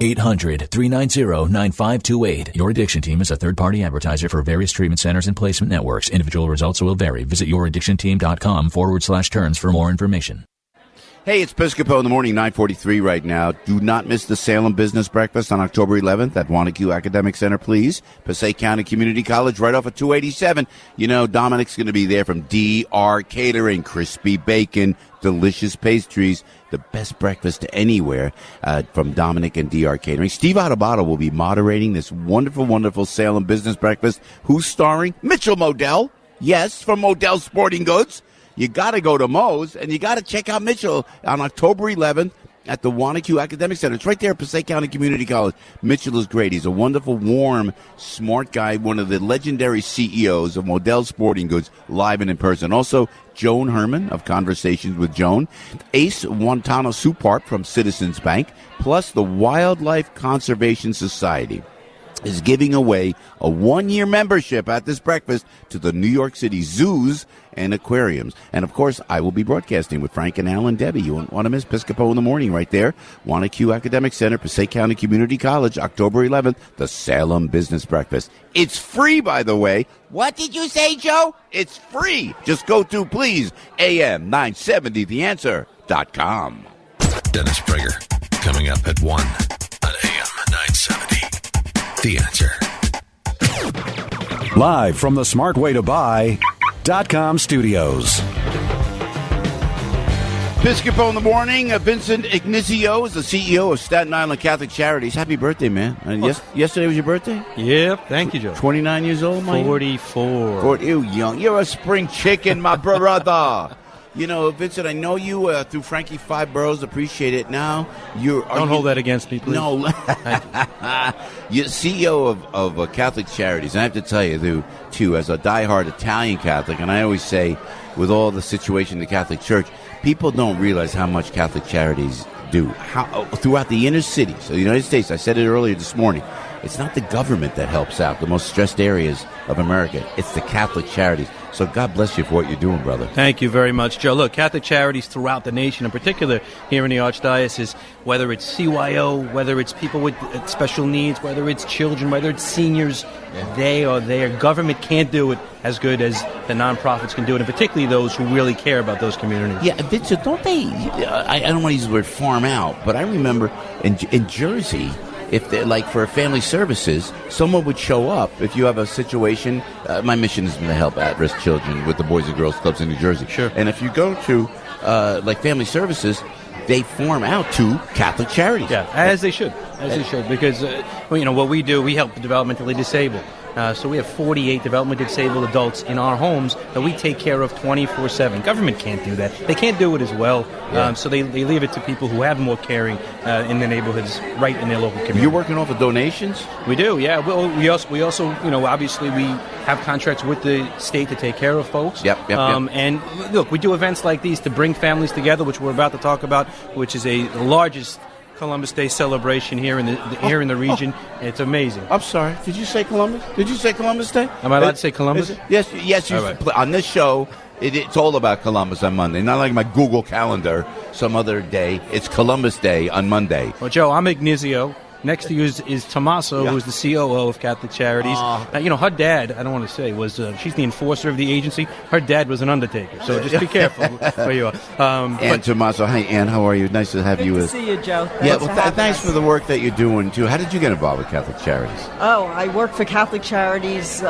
800-390-9528. Your addiction team is a third-party advertiser for various treatment centers and placement networks. Individual results will vary. Visit youraddictionteam.com/turns for more information. Hey, it's Piscopo in the morning, 9:43 right now. Do not miss the Salem Business Breakfast on October 11th at Wanacue Academic Center, please. Passaic County Community College, right off of 287. You know, Dominic's going to be there from DR Catering. Crispy bacon, delicious pastries, the best breakfast anywhere from Dominic and DR Catering. Steve Adubato will be moderating this wonderful, wonderful Salem Business Breakfast. Who's starring? Mitchell Modell. Yes, from Modell Sporting Goods. you got to go to Moe's, and you got to check out Mitchell on October 11th. At the Wanacue Academic Center. It's right there at Passaic County Community College. Mitchell is great. He's a wonderful, warm, smart guy, one of the legendary CEOs of Modell Sporting Goods, live and in person. Also, Joan Herman of Conversations with Joan, Ace Wantana Supart from Citizens Bank, plus the Wildlife Conservation Society is giving away a 1-year membership at this breakfast to the New York City zoos and aquariums. And, of course, I will be broadcasting with Frank and Al and Debbie. You won't want to miss Piscopo in the morning right there. Wanacue Academic Center, Passaic County Community College, October 11th, the Salem Business Breakfast. It's free, by the way. What did you say, Joe? It's free. Just go to, please, am970theanswer.com. Dennis Prager, coming up at 1 on AM 970. The Answer. Live from the smartwaytobuy.com studios. Piscopo in the morning. Vincent Ignizio is the CEO of Staten Island Catholic Charities. Happy birthday, man. Yesterday was your birthday? Yep. Thank you, Joe. 29 years old, Mike? 44. You young. You're a spring chicken, my brother. You know, Vincent, I know you through Frankie Five Boroughs. Appreciate it. Now Don't hold that against me, please. No. You're CEO of Catholic Charities. And I have to tell you, too, as a diehard Italian Catholic, and I always say, with all the situation in the Catholic Church, people don't realize how much Catholic Charities do throughout the inner cities of the United States. I said it earlier this morning. It's not the government that helps out the most stressed areas of America. It's the Catholic Charities. So God bless you for what you're doing, brother. Thank you very much, Joe. Look, Catholic Charities throughout the nation, in particular here in the Archdiocese, whether it's CYO, whether it's people with special needs, whether it's children, whether it's seniors, they are there. Government can't do it as good as the nonprofits can do it, and particularly those who really care about those communities. Yeah, Vincent, don't they, I don't want to use the word farm out, but I remember in Jersey, if they, like for family services, someone would show up if you have a situation. My mission has been to help at-risk children with the Boys and Girls Clubs in New Jersey. Sure. And if you go to like family services, they form out to Catholic Charities. Yeah, as they should, because what we do, we help the developmentally disabled. So we have 48 developmentally disabled adults in our homes that we take care of 24/7. Government can't do that. They can't do it as well. So they leave it to people who have more caring in the neighborhoods, right in their local community. You're working off of donations? We do, yeah. We also, obviously we have contracts with the state to take care of folks. Yep. And look, we do events like these to bring families together, which we're about to talk about, which is the largest Columbus Day celebration here in the region. It's amazing. I'm sorry. Did you say Columbus? Did you say Columbus Day? Am I allowed to say Columbus? Yes. All right. On this show, it's all about Columbus on Monday. Not like my Google Calendar some other day. It's Columbus Day on Monday. Well, Joe, I'm Ignizio. Next to you is Tommaso, who's the COO of Catholic Charities. Her dad, I don't want to say, was she's the enforcer of the agency. Her dad was an undertaker, so just be careful where you are. Ann Tommaso, hi, Ann, how are you? Nice to have you. Good to see you, Joe. Thanks for the work that you're doing, too. How did you get involved with Catholic Charities? I worked for Catholic Charities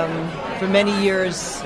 for many years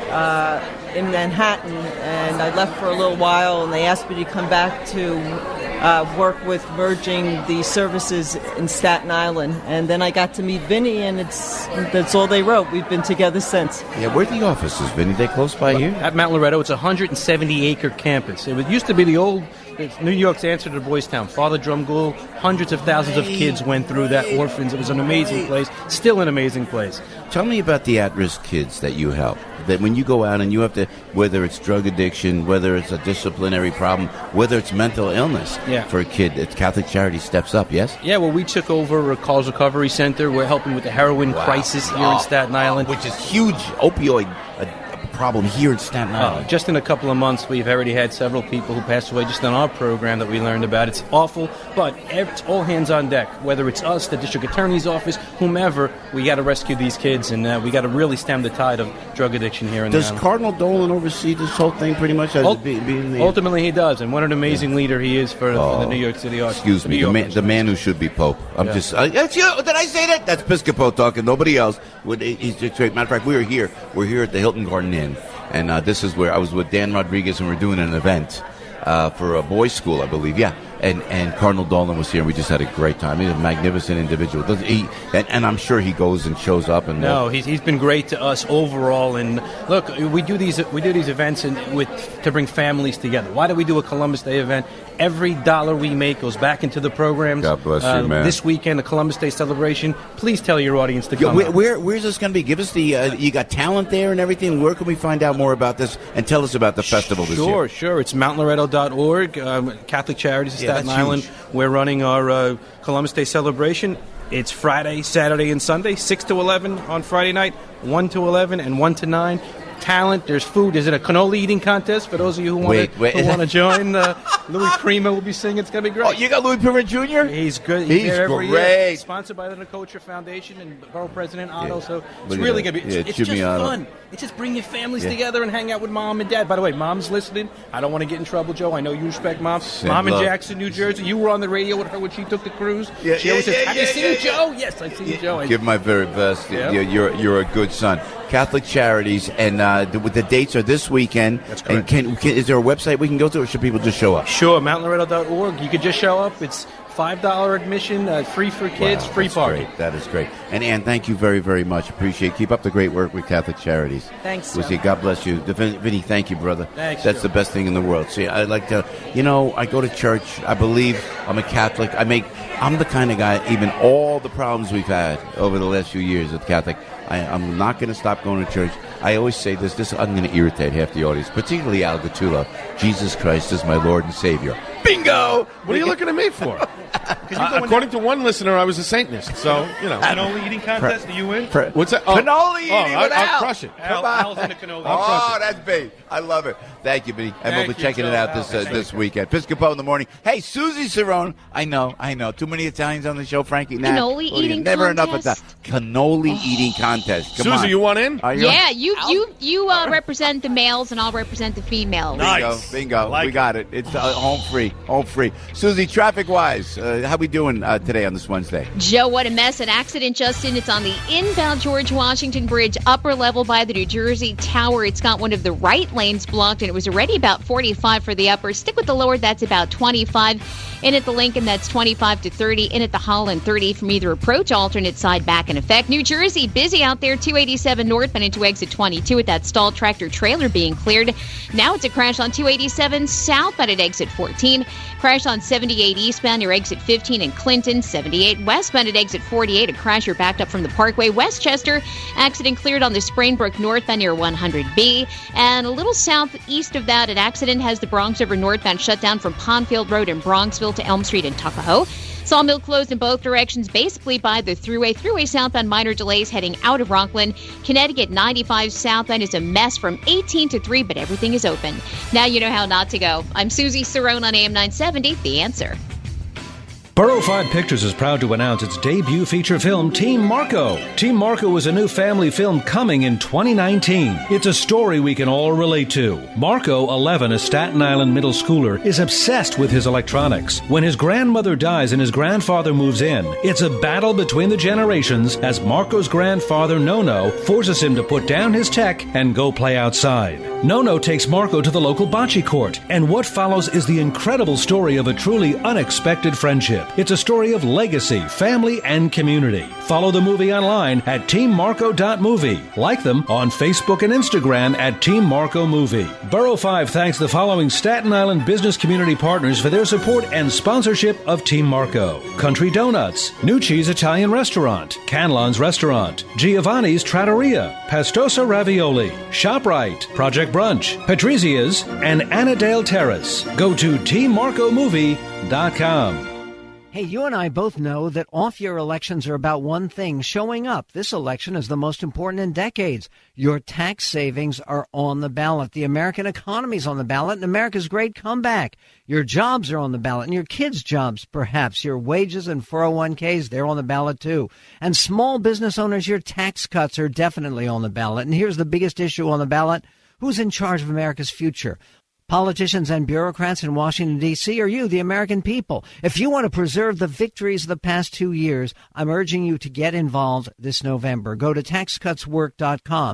in Manhattan, and I left for a little while, and they asked me to come back to work with merging the services in Staten Island, and then I got to meet Vinny, and that's all they wrote. We've been together since. Yeah, where are the offices, Vinny? They close by here? At Mount Loretto. It's a 170-acre campus. It used to be the old New York's answer to Boys Town. Father Drumgoole, hundreds of thousands of kids went through that, orphans. It was an amazing place, still an amazing place. Tell me about the at-risk kids that you help. That when you go out and you have to, whether it's drug addiction, whether it's a disciplinary problem, whether it's mental illness for a kid, Catholic Charities steps up, yes? Yeah, well, we took over a Cause Recovery Center. We're helping with the heroin crisis here in Staten Island. Which is huge opioid problem here in Staten Island. Just in a couple of months, we've already had several people who passed away just on our program that we learned about. It's awful, but it's all hands on deck. Whether it's us, the district attorney's office, whomever, we got to rescue these kids, and we got to really stem the tide of drug addiction here in the island. Does Cardinal Dolan oversee this whole thing pretty much? Ultimately, he does, and what an amazing leader he is for the New York City Arts. Excuse me, the man who should be Pope. That's you. Did I say that? That's Piscopo talking. Nobody else. He's just great. Matter of fact, we're here at the Hilton Garden Inn. And this is where I was with Dan Rodriguez, and we're doing an event for a boys' school, I believe. Yeah, and Cardinal Dolan was here, and we just had a great time. He's a magnificent individual. And I'm sure he goes and shows up. And no, he's been great to us overall. And look, we do these events to bring families together. Why do we do a Columbus Day event? Every dollar we make goes back into the programs. God bless you, man. This weekend, the Columbus Day celebration. Please tell your audience to come. Where's this going to be? Give us you got talent there and everything. Where can we find out more about this? And tell us about the festival this year. Sure. It's MountLoretto.org. Catholic Charities of Staten Island. Huge. We're running our Columbus Day celebration. It's Friday, Saturday, and Sunday, 6 to 11 on Friday night, 1 to 11, and 1 to 9. Talent, there's food. Is it a cannoli eating contest for those of you who want to join? Louis Prima will be singing. It's going to be great. Oh, you got Louis Prima Jr.? He's good. He's there every great. Year. Sponsored by the Nicotra Foundation and Borough President Otto. So it's really going to be. It's just fun. It's just bring your families together and hang out with mom and dad. By the way, mom's listening. I don't want to get in trouble, Joe. I know you respect mom. Mom in Jackson, New Jersey. You were on the radio with her when she took the cruise. She always says, "Have you seen Joe?" Yes, I've seen Joe. Give my very best. Yeah. You're a good son. Catholic Charities, and the dates are this weekend. That's correct. And is there a website we can go to, or should people just show up? Sure, MountLoretto.org. You could just show up. It's $5 admission, free for kids, free parking. That is great. And Ann, thank you very, very much. Appreciate it. Keep up the great work with Catholic Charities. Thanks, We'll see. God bless you. Vinny, thank you, brother. Thanks, That's Joe. the best thing in the world. See, I like to, I go to church. I believe I'm a Catholic. I'm the kind of guy, even all the problems we've had over the last few years with Catholic, I'm not going to stop going to church. I always say this I'm going to irritate half the audience, particularly Al Gattulo. Jesus Christ is my Lord and Savior. Bingo! What are you looking at me for? According to one listener, I was a Satanist. So, Cannoli eating contest, do you win? What's that? Cannoli eating with Al. I'll crush it. Al's in the cannoli. That's big. I love it. Thank you, Vinny. And we'll be checking it out this weekend. Piscopo in the morning. Hey, Susie Cerrone. I know. Too many Italians on the show, Frankie. Cannoli eating never contest. Enough of that. Cannoli eating contest. Come Susie, on. you want in? Yeah, you represent the males, and I'll represent the females. Nice. Bingo. We got it. It's home free. Susie, traffic-wise, how we doing today on this Wednesday? Joe, what a mess. An accident just in. It's on the inbound George Washington Bridge, upper level by the New Jersey Tower. It's got one of the right lanes blocked, and it was already about 45 for the upper. Stick with the lower, that's about 25. In at the Lincoln, that's 25 to 30. In at the Holland, 30 from either approach, alternate side back in effect. New Jersey, busy out there, 287 northbound into exit 22 at that stalled tractor trailer being cleared. Now it's a crash on 287 southbound at exit 14. Crash on 78 eastbound near exit 15 in Clinton. 78 westbound at exit 48. A crasher backed up from the Parkway. Westchester, accident cleared on the Sprainbrook northbound near 100B. And a little southeast of that, an accident has the Bronx River northbound shut down from Pondfield Road in Bronxville to Elm Street in Tuckahoe. Sawmill closed in both directions, basically by the Thruway. Thruway southbound, minor delays heading out of Rockland. Connecticut 95 southbound is a mess from 18 to 3, but everything is open. Now you know how not to go. I'm Susie Cerrone on AM 970, The Answer. Borough 5 Pictures is proud to announce its debut feature film, Team Marco. Team Marco is a new family film coming in 2019. It's a story we can all relate to. Marco, 11, a Staten Island middle schooler, is obsessed with his electronics. When his grandmother dies and his grandfather moves in, it's a battle between the generations as Marco's grandfather, Nono, forces him to put down his tech and go play outside. Nono takes Marco to the local bocce court, and what follows is the incredible story of a truly unexpected friendship. It's a story of legacy, family, and community. Follow the movie online at teammarco.movie. Like them on Facebook and Instagram at Team Marco Movie. Borough 5 thanks the following Staten Island business community partners for their support and sponsorship of Team Marco. Country Donuts, Nucci's Italian Restaurant, Canlon's Restaurant, Giovanni's Trattoria, Pastosa Ravioli, ShopRite, Project Brunch, Patrizia's, and Annadale Terrace. Go to teammarcomovie.com. Hey, you and I both know that off-year elections are about one thing, showing up. This election is the most important in decades. Your tax savings are on the ballot. The American economy's on the ballot, and America's great comeback. Your jobs are on the ballot, and your kids' jobs, perhaps. Your wages and 401ks, they're on the ballot, too. And small business owners, your tax cuts are definitely on the ballot. And here's the biggest issue on the ballot. Who's in charge of America's future? Politicians and bureaucrats in Washington, D.C., or you, the American people? If you want to preserve the victories of the past 2 years, I'm urging you to get involved this November. Go to taxcutswork.com.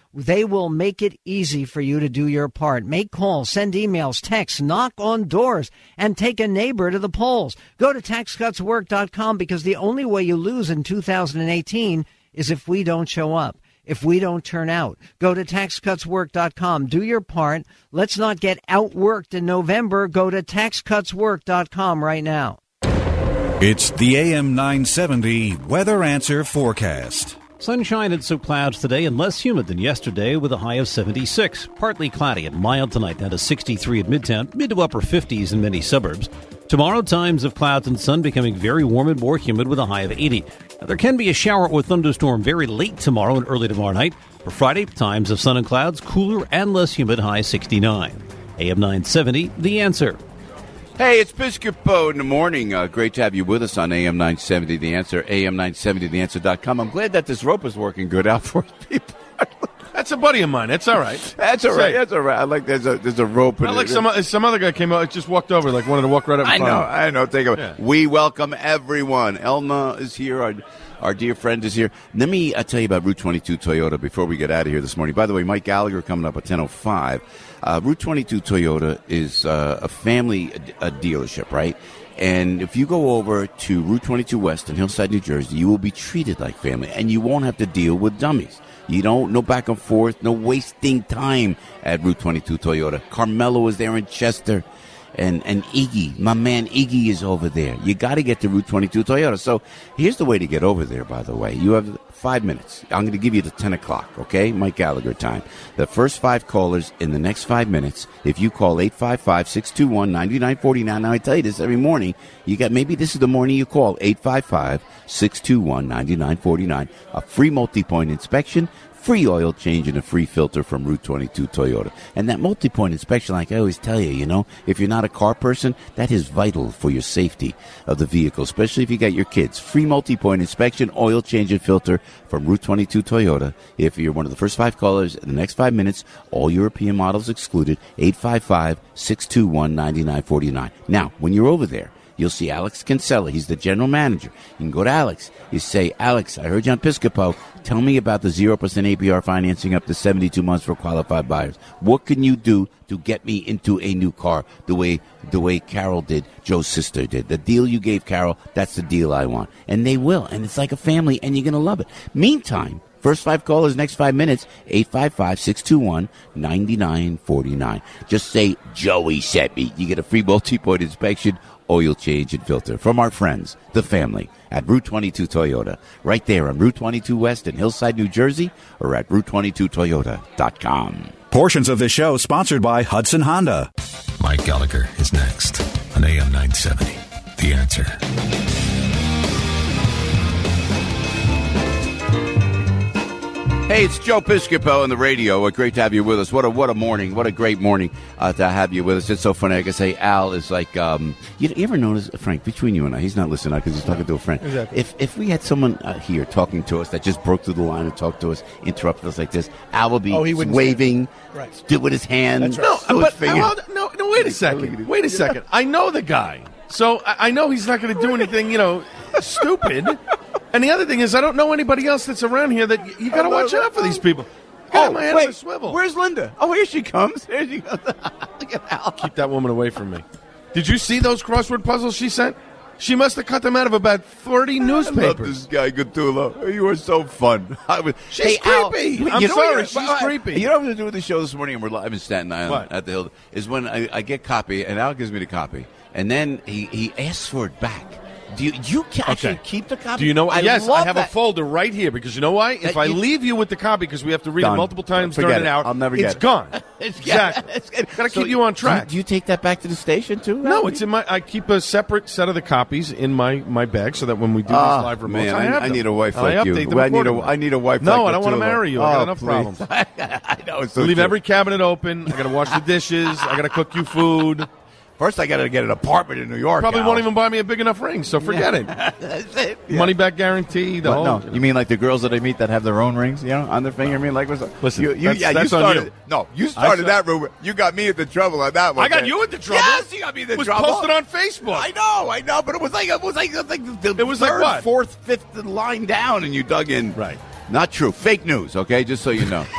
They will make it easy for you to do your part. Make calls, send emails, text, knock on doors, and take a neighbor to the polls. Go to taxcutswork.com because the only way you lose in 2018 is if we don't show up, if we don't turn out. Go to taxcutswork.com. Do your part. Let's not get outworked in November. Go to taxcutswork.com right now. It's the AM 970 Weather Answer Forecast. Sunshine and some clouds today and less humid than yesterday with a high of 76. Partly cloudy and mild tonight, down to 63 at Midtown, mid to upper 50s in many suburbs. Tomorrow, times of clouds and sun becoming very warm and more humid with a high of 80. Now, there can be a shower or thunderstorm very late tomorrow and early tomorrow night. For Friday, times of sun and clouds, cooler and less humid, high 69. AM 970, The Answer. Hey, it's Piscopo in the morning. Great to have you with us on AM 970 The Answer, AM970TheAnswer.com. I'm glad that this rope is working good out for people. That's a buddy of mine. It's all right. That's all right. That's all right. I like there's a rope. I like some other guy came out, just walked over, like wanted to walk right up in front of him. I know. Take it. Yeah. We welcome everyone. Elma is here. Our dear friend is here. Let me tell you about Route 22 Toyota before we get out of here this morning. By the way, Mike Gallagher coming up at 10:05. Route 22 Toyota is a family dealership, right? And if you go over to Route 22 West in Hillside, New Jersey, you will be treated like family, and you won't have to deal with dummies. You don't, no back and forth, no wasting time at Route 22 Toyota. Carmelo is there in Chester. And Iggy, my man Iggy is over there. You got to get to Route 22 Toyota. So here's the way to get over there, by the way. You have 5 minutes. I'm going to give you the 10 o'clock, okay? Mike Gallagher time. The first 5 callers in the next 5 minutes, if you call 855-621-9949. Now, I tell you this every morning. You got, maybe this is the morning you call, 855-621-9949. A free multi-point inspection, free oil change, and a free filter from Route 22 Toyota. And that multi-point inspection, like I always tell you, if you're not a car person, that is vital for your safety of the vehicle, especially if you got your kids. Free multi-point inspection, oil change, and filter from Route 22 Toyota. If you're one of the first 5 callers in the next 5 minutes, all European models excluded, 855-621-9949. Now, when you're over there, you'll see Alex Kinsella. He's the general manager. You can go to Alex. You say, Alex, I heard you on Piscopo. Tell me about the 0% APR financing up to 72 months for qualified buyers. What can you do to get me into a new car the way Carol did, Joe's sister did? The deal you gave Carol, that's the deal I want. And they will. And it's like a family, and you're going to love it. Meantime, first 5 callers, next 5 minutes, 855-621-9949. Just say, Joey sent me. You get a free multi-point inspection, oil change, and filter from our friends, the family, at Route 22 Toyota. Right there on Route 22 West in Hillside, New Jersey, or at Route22Toyota.com. Portions of this show sponsored by Hudson Honda. Mike Gallagher is next on AM 970. The Answer. Hey, it's Joe Piscopo on the radio. Great to have you with us. What a morning. What a great morning to have you with us. It's so funny. I can say Al is like, you ever notice, Frank, between you and I, he's not listening because he's talking to a friend. Exactly. If we had someone here talking to us that just broke through the line and talked to us, interrupted us like this, Al would be waving, do with his hand. Right. No, wait a second. Wait a second. I know the guy. So I know he's not going to do anything, stupid. And the other thing is, I don't know anybody else that's around here that you got to watch out for these people. Oh, my head on a swivel. Where's Linda? Oh, here she comes. There she goes. Look at Al. Keep that woman away from me. Did you see those crossword puzzles she sent? She must have cut them out of about 30 newspapers. I love this guy, Gattulo. You are so fun. She's creepy. I'm sorry, she's creepy. You know what I'm going to do with the show this morning, and we're live in Staten Island at the Hill, is when I get copy, and Al gives me the copy, and then he asks for it back. Do you actually keep the copy? Do you know what? Yes, I have a folder right here because you know why? If I leave you with the copy because we have to read it multiple times during an hour, I'll never get it. It's gone. Exactly. Got to keep you on track. Do you take that back to the station too? No, it's in my. I keep a separate set of the copies in my bag so that when we do these live remotes, man, I have I them. need a wife like you. I need a wife. No, like I don't want to marry you. I got enough problems. I know. It's so leave true. every cabinet open. I got to wash the dishes. I got to cook you food. First, I got to get an apartment in New York. Probably won't even buy me a big enough ring, so forget it. That's it. Yeah. Money back guarantee. No, you mean like the girls that I meet that have their own rings, on their finger? I mean, like, what's up? Listen, you started. You. No, you started that rumor. You got me into trouble on that one. I got you into trouble. Yes, you got me into trouble. It was posted on Facebook. I know, but it was like the third, what? fourth, fifth line down, and you dug in. Right. Not true. Fake news. Okay, just so you know.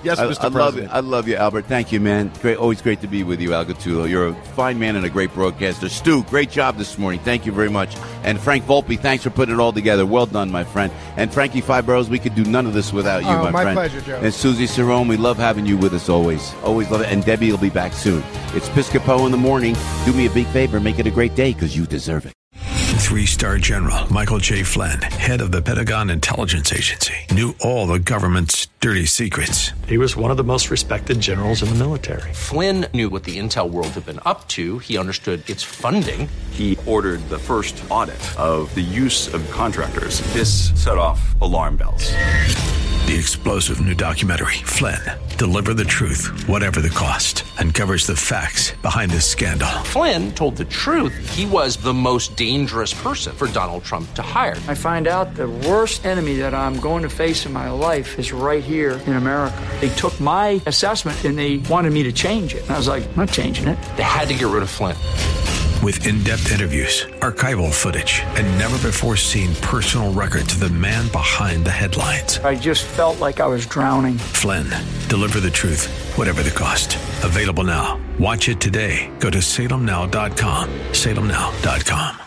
Yes, Mr. President. I love you, Albert. Thank you, man. Great, always great to be with you, Al Gattullo. You're a fine man and a great broadcaster. Stu, great job this morning. Thank you very much. And Frank Volpe, thanks for putting it all together. Well done, my friend. And Frankie Five Boroughs, we could do none of this without you, my friend. My pleasure, Joe. And Susie Cerrone, we love having you with us always. Always love it. And Debbie will be back soon. It's Piscopo in the morning. Do me a big favor. Make it a great day because you deserve it. 3-star General Michael J. Flynn, head of the Pentagon Intelligence Agency, knew all the government's dirty secrets. He was one of the most respected generals in the military. Flynn knew what the intel world had been up to. He understood its funding. He ordered the first audit of the use of contractors. This set off alarm bells. The explosive new documentary, Flynn, Deliver the Truth, Whatever the Cost, uncovers the facts behind this scandal. Flynn told the truth. He was the most dangerous person for Donald Trump to hire. I find out the worst enemy that I'm going to face in my life is right here in America. They took my assessment and they wanted me to change it. And I was like, I'm not changing it. They had to get rid of Flynn. With in-depth interviews, archival footage, and never-before-seen personal records of the man behind the headlines. I just felt like I was drowning. Flynn, Deliver the Truth, Whatever the Cost. Available now. Watch it today. Go to salemnow.com. salemnow.com.